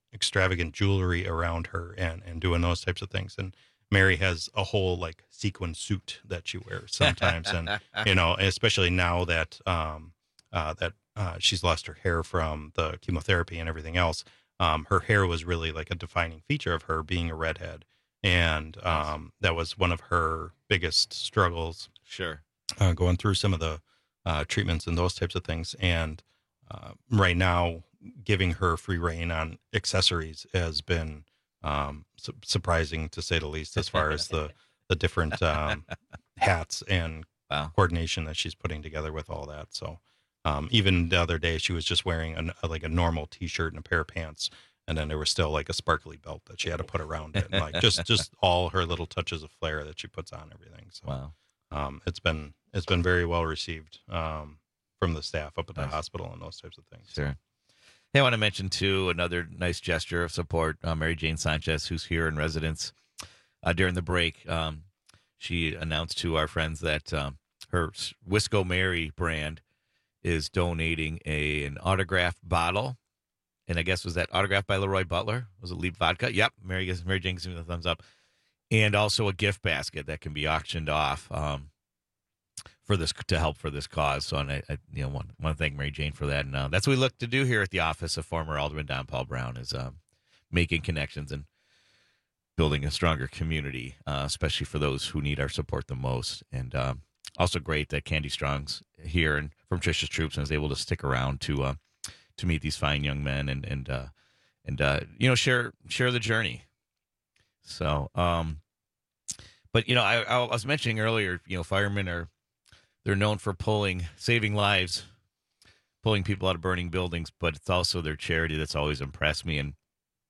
extravagant jewelry around her and, and doing those types of things. And Mary has a whole like sequin suit that she wears sometimes. And, you know, especially now that, um, uh, that, uh, she's lost her hair from the chemotherapy and everything else. Um, her hair was really like a defining feature of her being a redhead. And, um, that was one of her biggest struggles. Sure. Uh, going through some of the, uh, treatments and those types of things. And, uh, right now giving her free reign on accessories has been, um, su- surprising to say the least, as far as the, the different, um, hats and wow. coordination that she's putting together with all that. So, um, even the other day she was just wearing an, a, like a normal t-shirt and a pair of pants. And then there was still like a sparkly belt that she had to put around it. And like just, just all her little touches of flair that she puts on everything. So, wow. um, it's been, it's been very well received, um, from the staff up at the Nice. hospital and those types of things. Sure. Hey, I want to mention, too, another nice gesture of support. Uh, Mary Jane Sanchez, who's here in residence uh, during the break, um, she announced to our friends that um, her Wisco Mary brand is donating a an autographed bottle. And I guess, was that autographed by Leroy Butler? Was it Leap Vodka? Yep. Mary, gives, Mary Jane gives me the thumbs up. And also a gift basket that can be auctioned off um, for this to help for this cause. So, and I, I you know, want, want to thank Mary Jane for that. And uh, that's what we look to do here at the office of former Alderman Don Paul Brown, is um, making connections and building a stronger community, uh, especially for those who need our support the most. And um, also great that Candy Strong's here and from Trisha's Troops and is able to stick around to uh, to meet these fine young men and and uh, and uh, you know share share the journey. So, um, but you know, I, I was mentioning earlier, you know, firemen are. They're known for pulling, saving lives, pulling people out of burning buildings, but it's also their charity that's always impressed me. And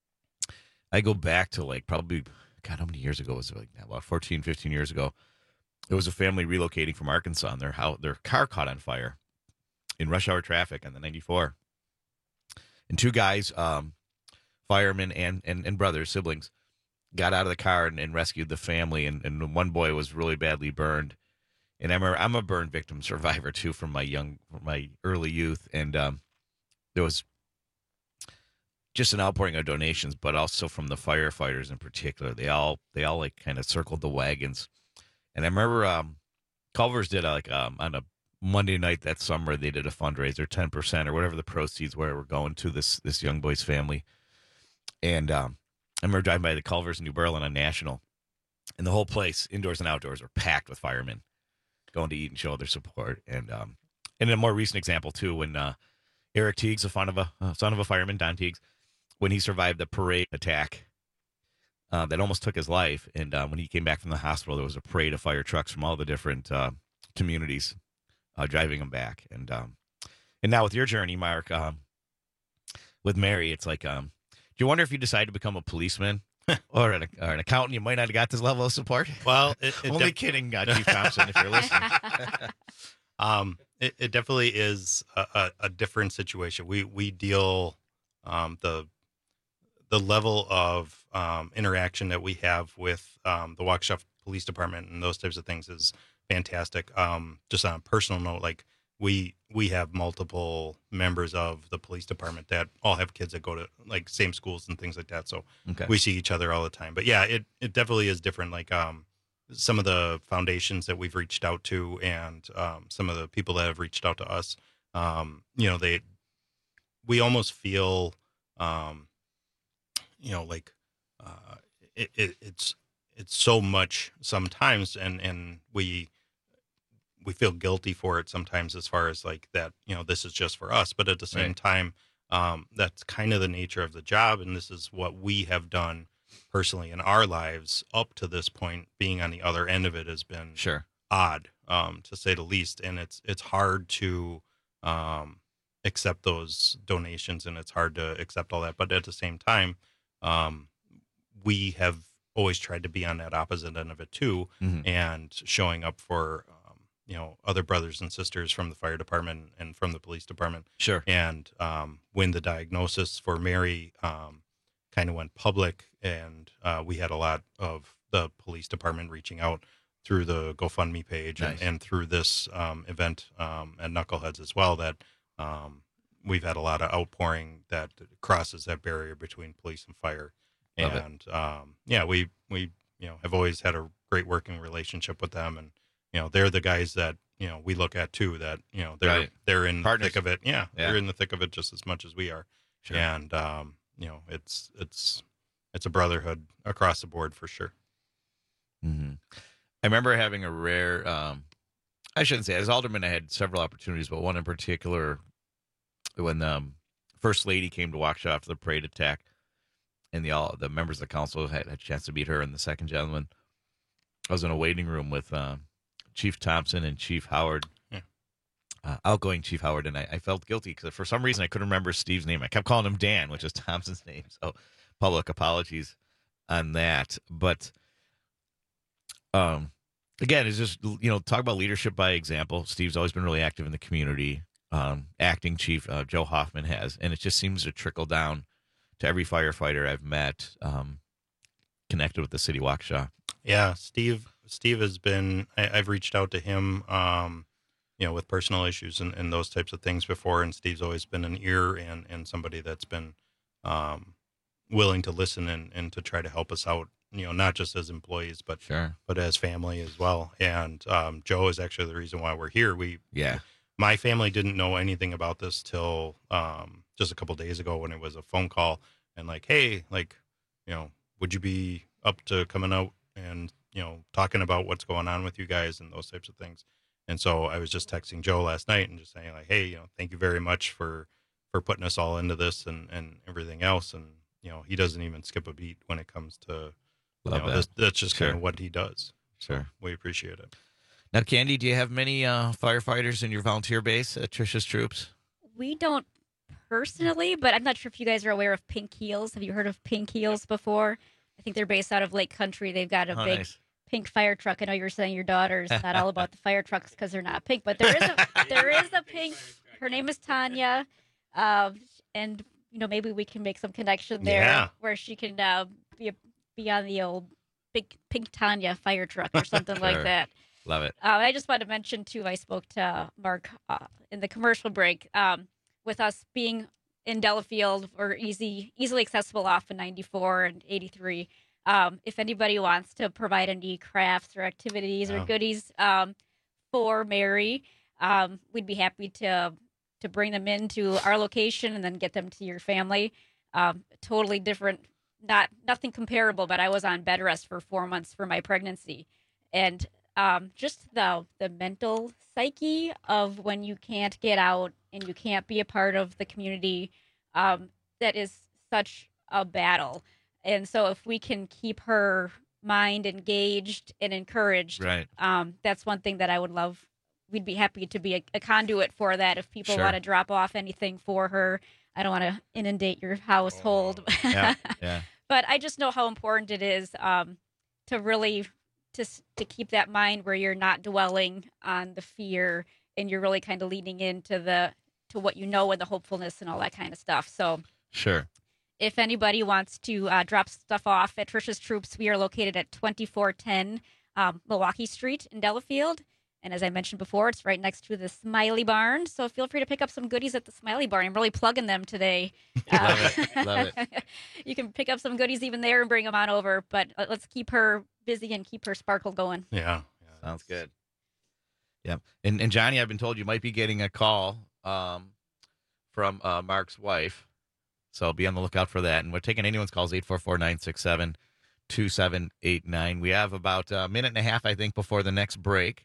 I go back to like probably, God, how many years ago was it? Like about fourteen, fifteen years ago. There was a family relocating from Arkansas, and their house, their car caught on fire in rush hour traffic on the ninety-four. And two guys, um, firemen and, and, and brothers, siblings, got out of the car and, and rescued the family. And, and one boy was really badly burned. And I'm a, I'm a burn victim survivor, too, from my young, from my early youth. And um, there was just an outpouring of donations, but also from the firefighters in particular. They all, they all like kind of circled the wagons. And I remember um, Culver's did a, like um, on a Monday night that summer, they did a fundraiser, ten percent or whatever the proceeds were, were going to this this young boy's family. And um, I remember driving by the Culver's in New Berlin on National, and the whole place, indoors and outdoors, were packed with firemen going to eat and show their support. And um, and a more recent example, too, when uh, Eric Teagues, a son of a, uh, son of a fireman, Don Teagues, when he survived the parade attack uh, that almost took his life. And uh, when he came back from the hospital, there was a parade of fire trucks from all the different uh, communities uh, driving him back. And um, and now with your journey, Mark, um, with Mary, it's like, um, do you wonder if you decide to become a policeman? Or an, or an accountant, you might not have got this level of support. Well, it, it only def- kidding, uh, Chief Thompson, if you're listening. um, it, it definitely is a, a, a different situation. We we deal um, the the level of um, interaction that we have with um, the Waukesha Police Department and those types of things is fantastic. Um, just on a personal note, like we we have multiple members of the police department that all have kids that go to like same schools and things like that. So Okay. we see each other all the time. But yeah, it, it definitely is different. Like um, some of the foundations that we've reached out to and um, some of the people that have reached out to us, um, you know, they, we almost feel, um, you know, like uh, it, it, it's, it's so much sometimes. And, and we, we feel guilty for it sometimes as far as like that, you know, this is just for us, but at the same Right. time, um, that's kind of the nature of the job. And this is what we have done personally in our lives up to this point. Being on the other end of it has been Sure. odd, um, to say the least. And it's, it's hard to, um, accept those donations and it's hard to accept all that. But at the same time, um, we have always tried to be on that opposite end of it too. Mhm. And showing up for, um, you know, other brothers and sisters from the fire department and from the police department. Sure. And um, when the diagnosis for Mary um, kind of went public, and uh, we had a lot of the police department reaching out through the GoFundMe page Nice. and, and through this um, event um, at Knuckleheads as well, that um, we've had a lot of outpouring that crosses that barrier between police and fire. Love it. And um, yeah, we we you know have always had a great working relationship with them, and you know they're the guys that you know we look at too. That you know they're Right. they're in Partners. the thick of it. Yeah, Yeah. they're in the thick of it just as much as we are. Sure. And um, you know it's it's it's a brotherhood across the board for sure. Mm-hmm. I remember having a rare. Um, I shouldn't say as alderman, I had several opportunities, but one in particular when the um, first lady came to Waukesha after the parade attack, and the all the members of the council had, had a chance to meet her, and the second gentleman. I was in a waiting room with uh, Chief Thompson and Chief Howard, Yeah. uh, outgoing Chief Howard, and I, I felt guilty because for some reason I couldn't remember Steve's name. I kept calling him Dan, which is Thompson's name. So public apologies on that. But um, again, it's just, you know, talk about leadership by example. Steve's always been really active in the community. Um, acting Chief uh, Joe Hoffman has, and it just seems to trickle down to every firefighter I've met um, connected with the city of Waukesha. Yeah, Steve. Steve has been. I, I've reached out to him, um, you know, with personal issues and, and those types of things before. And Steve's always been an ear and, and somebody that's been um, willing to listen and, and to try to help us out. You know, not just as employees, but sure. but as family as well. And um, Joe is actually the reason why we're here. We yeah. My family didn't know anything about this till um, just a couple days ago when it was a phone call and like, hey, like, you know, would you be up to coming out and, you know, talking about what's going on with you guys and those types of things. And so I was just texting Joe last night and just saying like, hey, you know, thank you very much for, for putting us all into this and, and everything else. And, you know, he doesn't even skip a beat when it comes to, you Love know, that. this, that's just Sure. kind of what he does. So Sure. we appreciate it. Now, Candy, do you have many uh, firefighters in your volunteer base at Trisha's Troops? We don't personally, but I'm not sure if you guys are aware of Pink Heels. Have you heard of Pink Heels before? I think they're based out of Lake Country. They've got a Oh, big nice. pink fire truck. I know you were saying your daughter's not all about the fire trucks because they're not pink, but there is a there is a pink. Her name is Tanya, um, and you know maybe we can make some connection there Yeah. where she can uh, be be on the old big pink Tanya fire truck or something like Sure. that. Love it. Uh, I just wanted to mention, too, I spoke to Mark uh, in the commercial break. Um, with us being in Delafield or easy, easily accessible off of ninety-four and eighty-three, um, if anybody wants to provide any crafts or activities or Oh. goodies um, for Mary, um, we'd be happy to to bring them into our location and then get them to your family. Um, totally different, not nothing comparable, but I was on bed rest for four months for my pregnancy. And Um, just the the mental psyche of when you can't get out and you can't be a part of the community, um, that is such a battle. And so if we can keep her mind engaged and encouraged, Right. um, that's one thing that I would love. We'd be happy to be a, a conduit for that. If people Sure. want to drop off anything for her, I don't want to inundate your household. Yeah. Yeah. But I just know how important it is um, to really to s- to keep that mind where you're not dwelling on the fear and you're really kind of leaning into the to what you know and the hopefulness and all that kind of stuff. So Sure. if anybody wants to uh, drop stuff off at Trisha's Troops, we are located at twenty-four ten um, Milwaukee Street in Delafield. And as I mentioned before, it's right next to the Smiley Barn. So feel free to pick up some goodies at the Smiley Barn. I'm really plugging them today. Love it. Love it. You can pick up some goodies even there and bring them on over. But uh, let's keep her busy and keep her sparkle going. Yeah. Sounds good. Yep. And and Johnny, I've been told you might be getting a call um, from uh, Mark's wife. So be on the lookout for that. And we're taking anyone's calls, eight four four, nine six seven, two seven eight nine. We have about a minute and a half, I think, before the next break.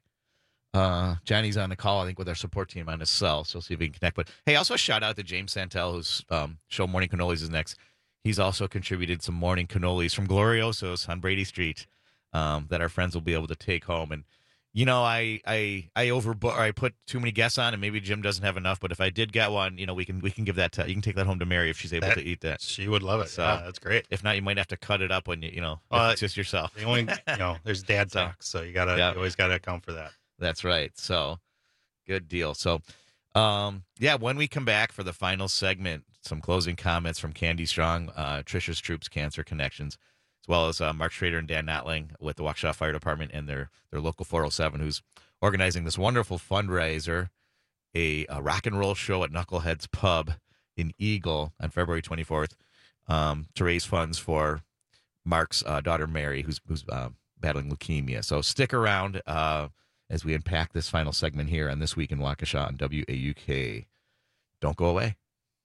Uh, Johnny's on the call, I think, with our support team on his cell. So see if we can connect. But hey, also a shout out to James Santel, whose um, show Morning Cannolis is next. He's also contributed some morning cannolis from Gloriosos on Brady Street um, that our friends will be able to take home. And you know, I I I overbook, or I put too many guests on, and maybe Jim doesn't have enough. But if I did get one, you know, we can we can give that to, you can take that home to Mary if she's able That- to eat that. She would love it. So Yeah, that's great. If not, you might have to cut it up when you you know Well, if it's just yourself. The only, you know, there's dad So- talk, so you gotta, Yeah. you always gotta account for that. That's right. So good deal. So, um, yeah, when we come back for the final segment, some closing comments from Candy Strong, uh, Trisha's Troops Cancer Connections, as well as uh, Mark Schrader and Dan Notling with the Waukesha Fire Department and their, their local four oh seven, who's organizing this wonderful fundraiser a, a rock and roll show at Knuckleheads Pub in Eagle on February twenty-fourth um, to raise funds for Mark's uh, daughter, Mary, who's, who's uh, battling leukemia. So stick around uh, as we unpack this final segment here on This Week in Waukesha on W A U K. Don't go away.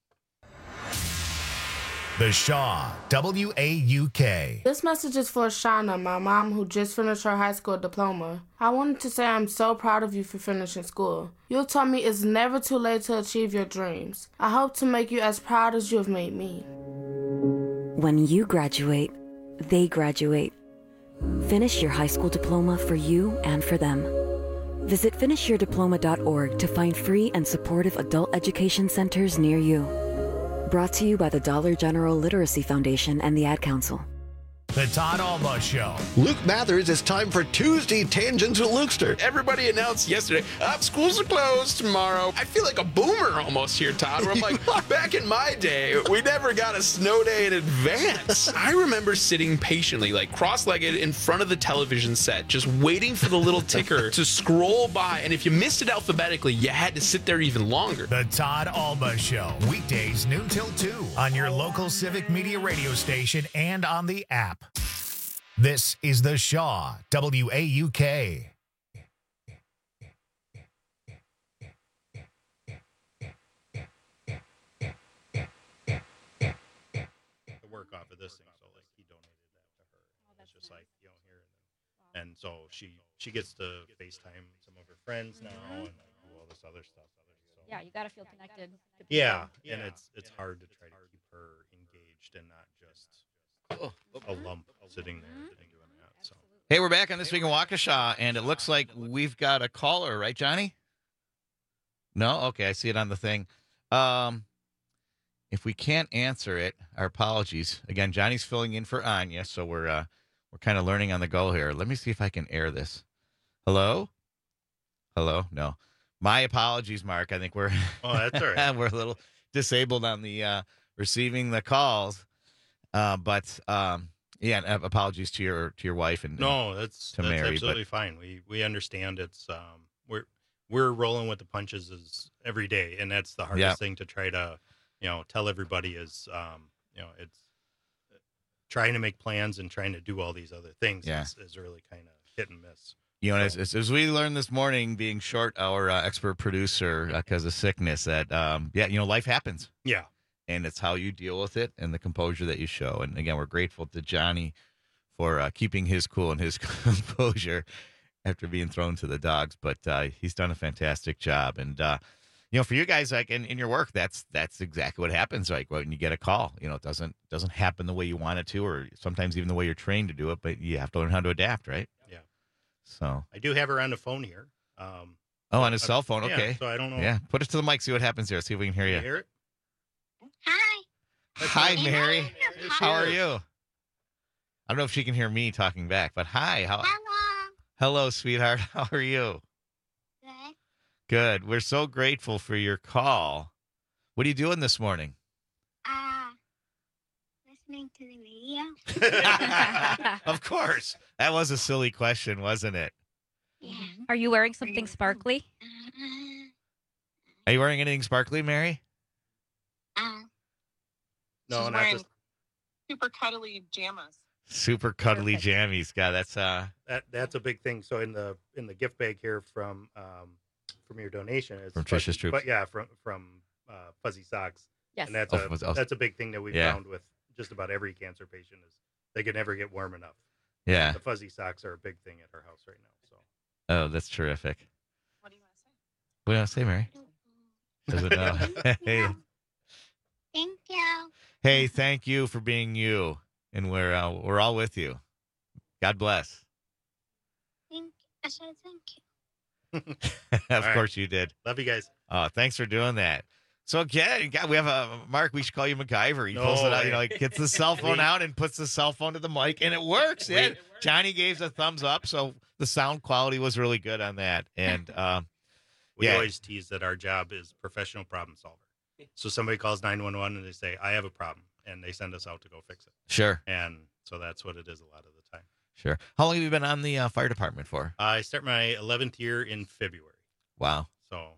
The Shaw, W A U K. This message is for Shauna, my mom who just finished her high school diploma. I wanted to say I'm so proud of you for finishing school. You told me it's never too late to achieve your dreams. I hope to make you as proud as you have made me. When you graduate, they graduate. Finish your high school diploma for you and for them. Visit finish your diploma dot org to find free and supportive adult education centers near you. Brought to you by the Dollar General Literacy Foundation and the Ad Council. The Todd Alba Show. Luke Mathers, it's time for Tuesday Tangents with Lukester. Everybody announced yesterday, up, schools are closed tomorrow. I feel like a boomer almost here, Todd, where I'm like, back in my day, we never got a snow day in advance. I remember sitting patiently, like cross-legged in front of the television set, just waiting for the little ticker to scroll by. And if you missed it alphabetically, you had to sit there even longer. The Todd Alba Show. Weekdays noon till two on your local Civic Media radio station and on the app. This is The Shaw, W A U K. The work off of this thing, so like he donated that to her. It's just like, you know, here and then. And so she she gets to FaceTime some of her friends now and like, do all this other stuff. So, Yeah, you got to feel connected. To yeah, people. and it's it's hard to try to keep her engaged and not just a lump sitting there and doing that. So. Hey, we're back on This Week in Waukesha, and it looks like we've got a caller, right, Johnny? No? Okay, I see it on the thing. Um, if we can't answer it, our apologies. Again, Johnny's filling in for Anya, so we're uh, we're kind of learning on the go here. Let me see if I can air this. Hello? Hello? No. My apologies, Mark. I think we're oh, that's all right. we're a little disabled on the uh, receiving the calls. Uh, but um, yeah, apologies to your to your wife and no, that's to that's Mary, absolutely but, fine. We we understand it's um we're we're rolling with the punches is every day, and that's the hardest yeah. thing to try to you know tell everybody is um you know it's trying to make plans and trying to do all these other things yeah. is, is really kind of hit and miss. You know, so. as, as we learned this morning, being short our uh, expert producer because uh, of sickness, that um yeah, you know, life happens. Yeah. And it's how you deal with it and the composure that you show. And again, we're grateful to Johnny for uh, keeping his cool and his composure after being thrown to the dogs. But uh, he's done a fantastic job. And, uh, you know, for you guys, like in, in your work, that's that's exactly what happens. Like when you get a call, you know, it doesn't doesn't happen the way you want it to, or sometimes even the way you're trained to do it. But you have to learn how to adapt, right? Yeah. So I do have her on the phone here. Um, oh, on his I'm, cell phone. Yeah, Okay. so I don't know. Yeah. Put it to the mic. See what happens here. See if we can hear you. Can you hear it? Hi. Hi, Mary. Hi. How are you? I don't know if she can hear me talking back, but hi. How? Hello. Hello, sweetheart. How are you? Good. Good. We're so grateful for your call. What are you doing this morning? Uh, listening to the radio. Of course. That was a silly question, wasn't it? Yeah. Are you wearing something sparkly? Are you wearing anything sparkly, Mary? Uh, No, She's not wearing just super cuddly jammas. Super cuddly jammies. God, that's uh that that's a big thing. So in the in the gift bag here from um from your donation is From fuzzy, Trisha's Troops. But yeah, from from uh, fuzzy socks. Yes. And that's Oh, a fuzz- oh. that's a big thing that we've Yeah. found with just about every cancer patient is they can never get warm enough. Yeah. The fuzzy socks are a big thing at our house right now. So Oh, that's terrific. What do you want to say? What do you want to say, Mary? Doesn't know. Hey, Thank you. hey, thank you for being you, and we're uh, we're all with you. God bless. Thank I said thank you. Of All right. course you did. love you guys. Uh, thanks for doing that. So again, God, we have a Mark. We should call you MacGyver. He No pulls it out, you way. know, like gets the cell phone out and puts the cell phone to the mic, and it works. Yeah, Johnny gave a thumbs up, so the sound quality was really good on that. And um, We yeah, always tease that our job is professional problem solver. So somebody calls nine one one and they say, I have a problem, and they send us out to go fix it. sure, And so that's what it is a lot of the time. sure. How long have you been on the uh, fire department for? I start my eleventh year in February. Wow. So, and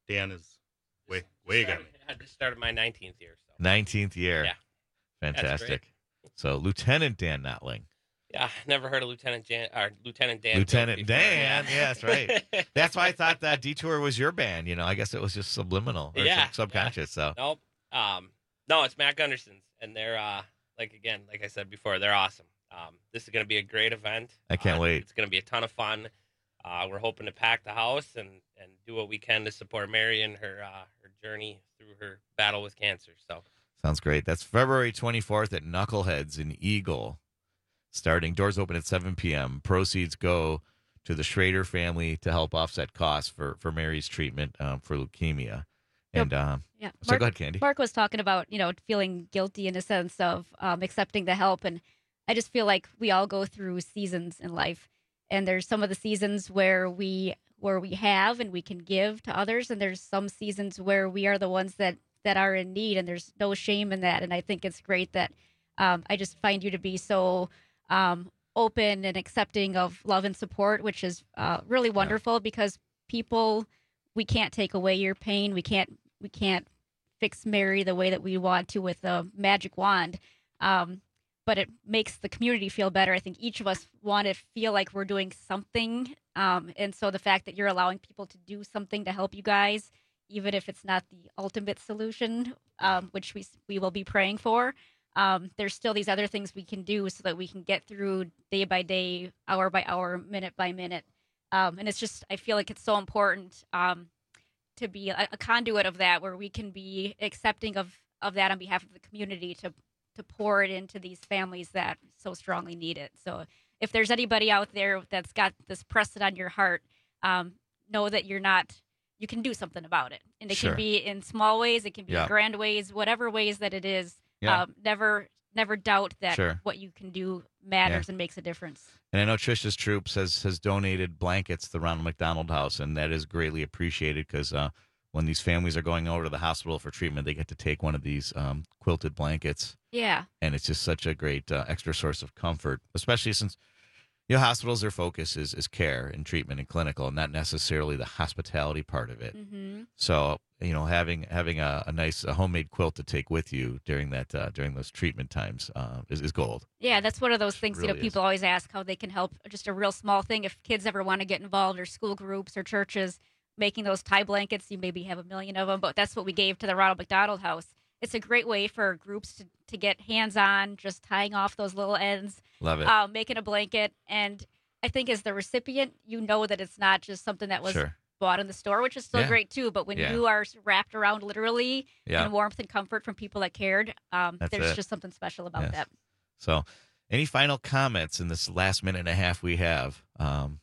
Dan is way way ahead. I just started my nineteenth year. So. nineteenth year. Yeah. Fantastic. So Lieutenant Dan Notling. Yeah, never heard of Lieutenant Jan or Lieutenant Dan. Lieutenant Dan, yeah, that's right. That's why I thought that Detour was your band. You know, I guess it was just subliminal or yeah, sub- subconscious. Yeah. So nope. Um, no, it's Matt Gunderson's, and they're uh, like again, like I said before, they're awesome. Um, this is going to be a great event. I can't uh, wait. It's going to be a ton of fun. Uh, we're hoping to pack the house and, and do what we can to support Mary in her uh, her journey through her battle with cancer. So sounds great. That's February twenty-fourth at Knuckleheads in Eagle. Starting doors open at seven p.m. Proceeds go to the Schrader family to help offset costs for, for Mary's treatment um, for leukemia. And um, yeah, so Mark, go ahead, Candy. Mark was talking about, you know, feeling guilty in a sense of um, accepting the help. And I just feel like we all go through seasons in life. And there's some of the seasons where we where we have and we can give to others. And there's some seasons where we are the ones that, that are in need. And there's no shame in that. And I think it's great that um, I just find you to be so um, open and accepting of love and support, which is uh, really wonderful, because people, we can't take away your pain. We can't, we can't fix Mary the way that we want to with a magic wand. Um, but it makes the community feel better. I think each of us want to feel like we're doing something. Um, and so the fact that you're allowing people to do something to help you guys, even if it's not the ultimate solution, um, which we, we will be praying for, Um, there's still these other things we can do so that we can get through day by day, hour by hour, minute by minute. Um, and it's just, I feel like it's so important um, to be a, a conduit of that, where we can be accepting of, of that on behalf of the community to, to pour it into these families that so strongly need it. So if there's anybody out there that's got this pressed on your heart, um, know that you're not, you can do something about it. And it Sure. can be in small ways, it can be Yeah. in grand ways, whatever ways that it is. Yeah. Um, never, never doubt that Sure. what you can do matters Yeah. and makes a difference. And I know Trisha's Troops has, has donated blankets to the Ronald McDonald House, and that is greatly appreciated, because uh, when these families are going over to the hospital for treatment, they get to take one of these um, quilted blankets. Yeah. And it's just such a great uh, extra source of comfort, especially since, you know, hospitals, their focus is, is care and treatment and clinical, and not necessarily the hospitality part of it. Mm-hmm. So, you know, having having a, a nice a homemade quilt to take with you during that uh, during those treatment times uh, is, is gold. Yeah, that's one of those things, you know, really people always ask how they can help. Just a real small thing. If kids ever want to get involved, or school groups or churches, making those tie blankets, you maybe have a million of them, but that's what we gave to the Ronald McDonald House. It's a great way for groups to, to get hands-on, just tying off those little ends. Love it. Uh, making a blanket. And I think as the recipient, you know that it's not just something that was Sure. bought in the store, which is still Yeah. great too. But when Yeah. you are wrapped around literally Yeah. in warmth and comfort from people that cared, um, That's there's it. just something special about Yes. that. So, any final comments in this last minute and a half we have? Um,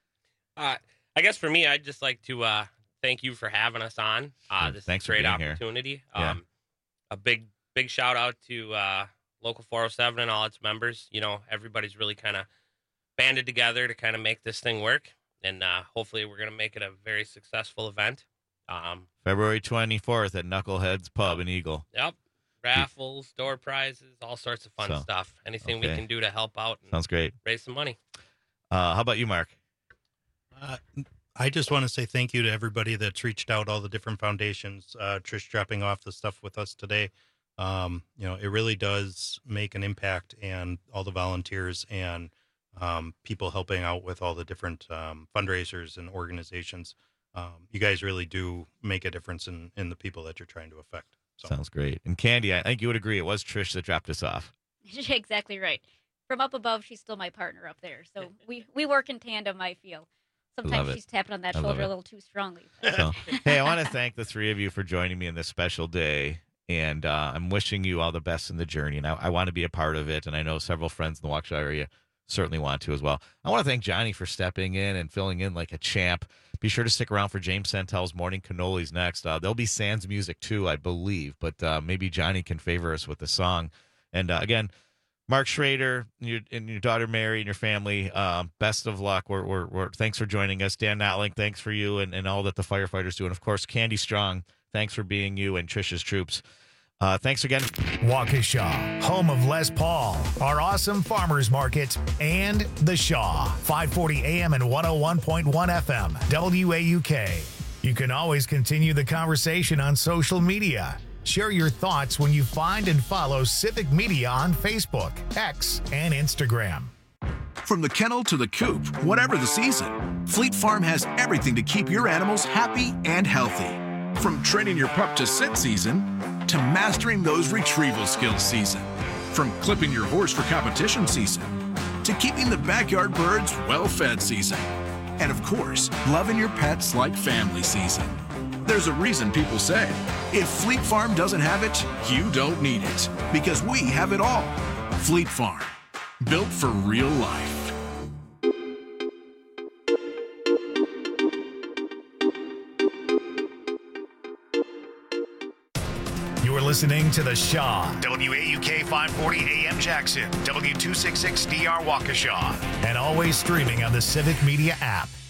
Uh, I guess for me, I'd just like to uh, thank you for having us on. Uh, Sure. this Thanks is for a great being here. opportunity. Yeah. Um, a big, big shout out to uh, Local four oh seven and all its members. You know, everybody's really kind of banded together to kind of make this thing work. And uh, hopefully we're going to make it a very successful event. Um, February twenty-fourth at Knuckleheads Pub in Eagle. Yep. Raffles, door prizes, all sorts of fun So, stuff. Anything we okay. can do to help out and Sounds great. raise some money. Uh, how about you, Mark? Uh, I just want to say thank you to everybody that's reached out, all the different foundations. Uh, Trish dropping off the stuff with us today. Um, you know, it really does make an impact, and all the volunteers and um, people helping out with all the different um, fundraisers and organizations. Um, you guys really do make a difference in, in the people that you're trying to affect. So. Sounds great. And Candy, I think you would agree it was Trish that dropped us off. Exactly right. From up above, she's still my partner up there. So we, we work in tandem, I feel. Love Sometimes it. she's tapping on that I love shoulder it. a little too strongly. So, hey, I want to thank the three of you for joining me in this special day. And uh, I'm wishing you all the best in the journey. And I, I want to be a part of it. And I know several friends in the Waukesha area certainly want to as well. I want to thank Johnny for stepping in and filling in like a champ. Be sure to stick around for James Santel's Morning Cannolis next. Uh, there'll be Sans music too, I believe. But uh, maybe Johnny can favor us with the song. And uh, again, Mark Schrader and your, and your daughter Mary and your family, um, best of luck. We're, we're, we're, thanks for joining us. Dan Notling, thanks for you and, and all that the firefighters do. And, of course, Candy Strong, thanks for being you and Trisha's Troops. Uh, thanks again. Waukesha, home of Les Paul, our awesome farmers market, and The Shaw, five forty A M and one oh one point one F M, W A U K. You can always continue the conversation on social media. Share your thoughts when you find and follow Civic Media on Facebook, X, and Instagram. From the kennel to the coop, whatever the season, Fleet Farm has everything to keep your animals happy and healthy. From training your pup to sit season to mastering those retrieval skills season. From clipping your horse for competition season to keeping the backyard birds well-fed season. And of course, loving your pets like family season. There's a reason people say, if Fleet Farm doesn't have it, you don't need it. Because we have it all. Fleet Farm, built for real life. You're listening to The Shaw, W A U K five forty A M Jackson, W two sixty-six D R Waukesha, and always streaming on the Civic Media app.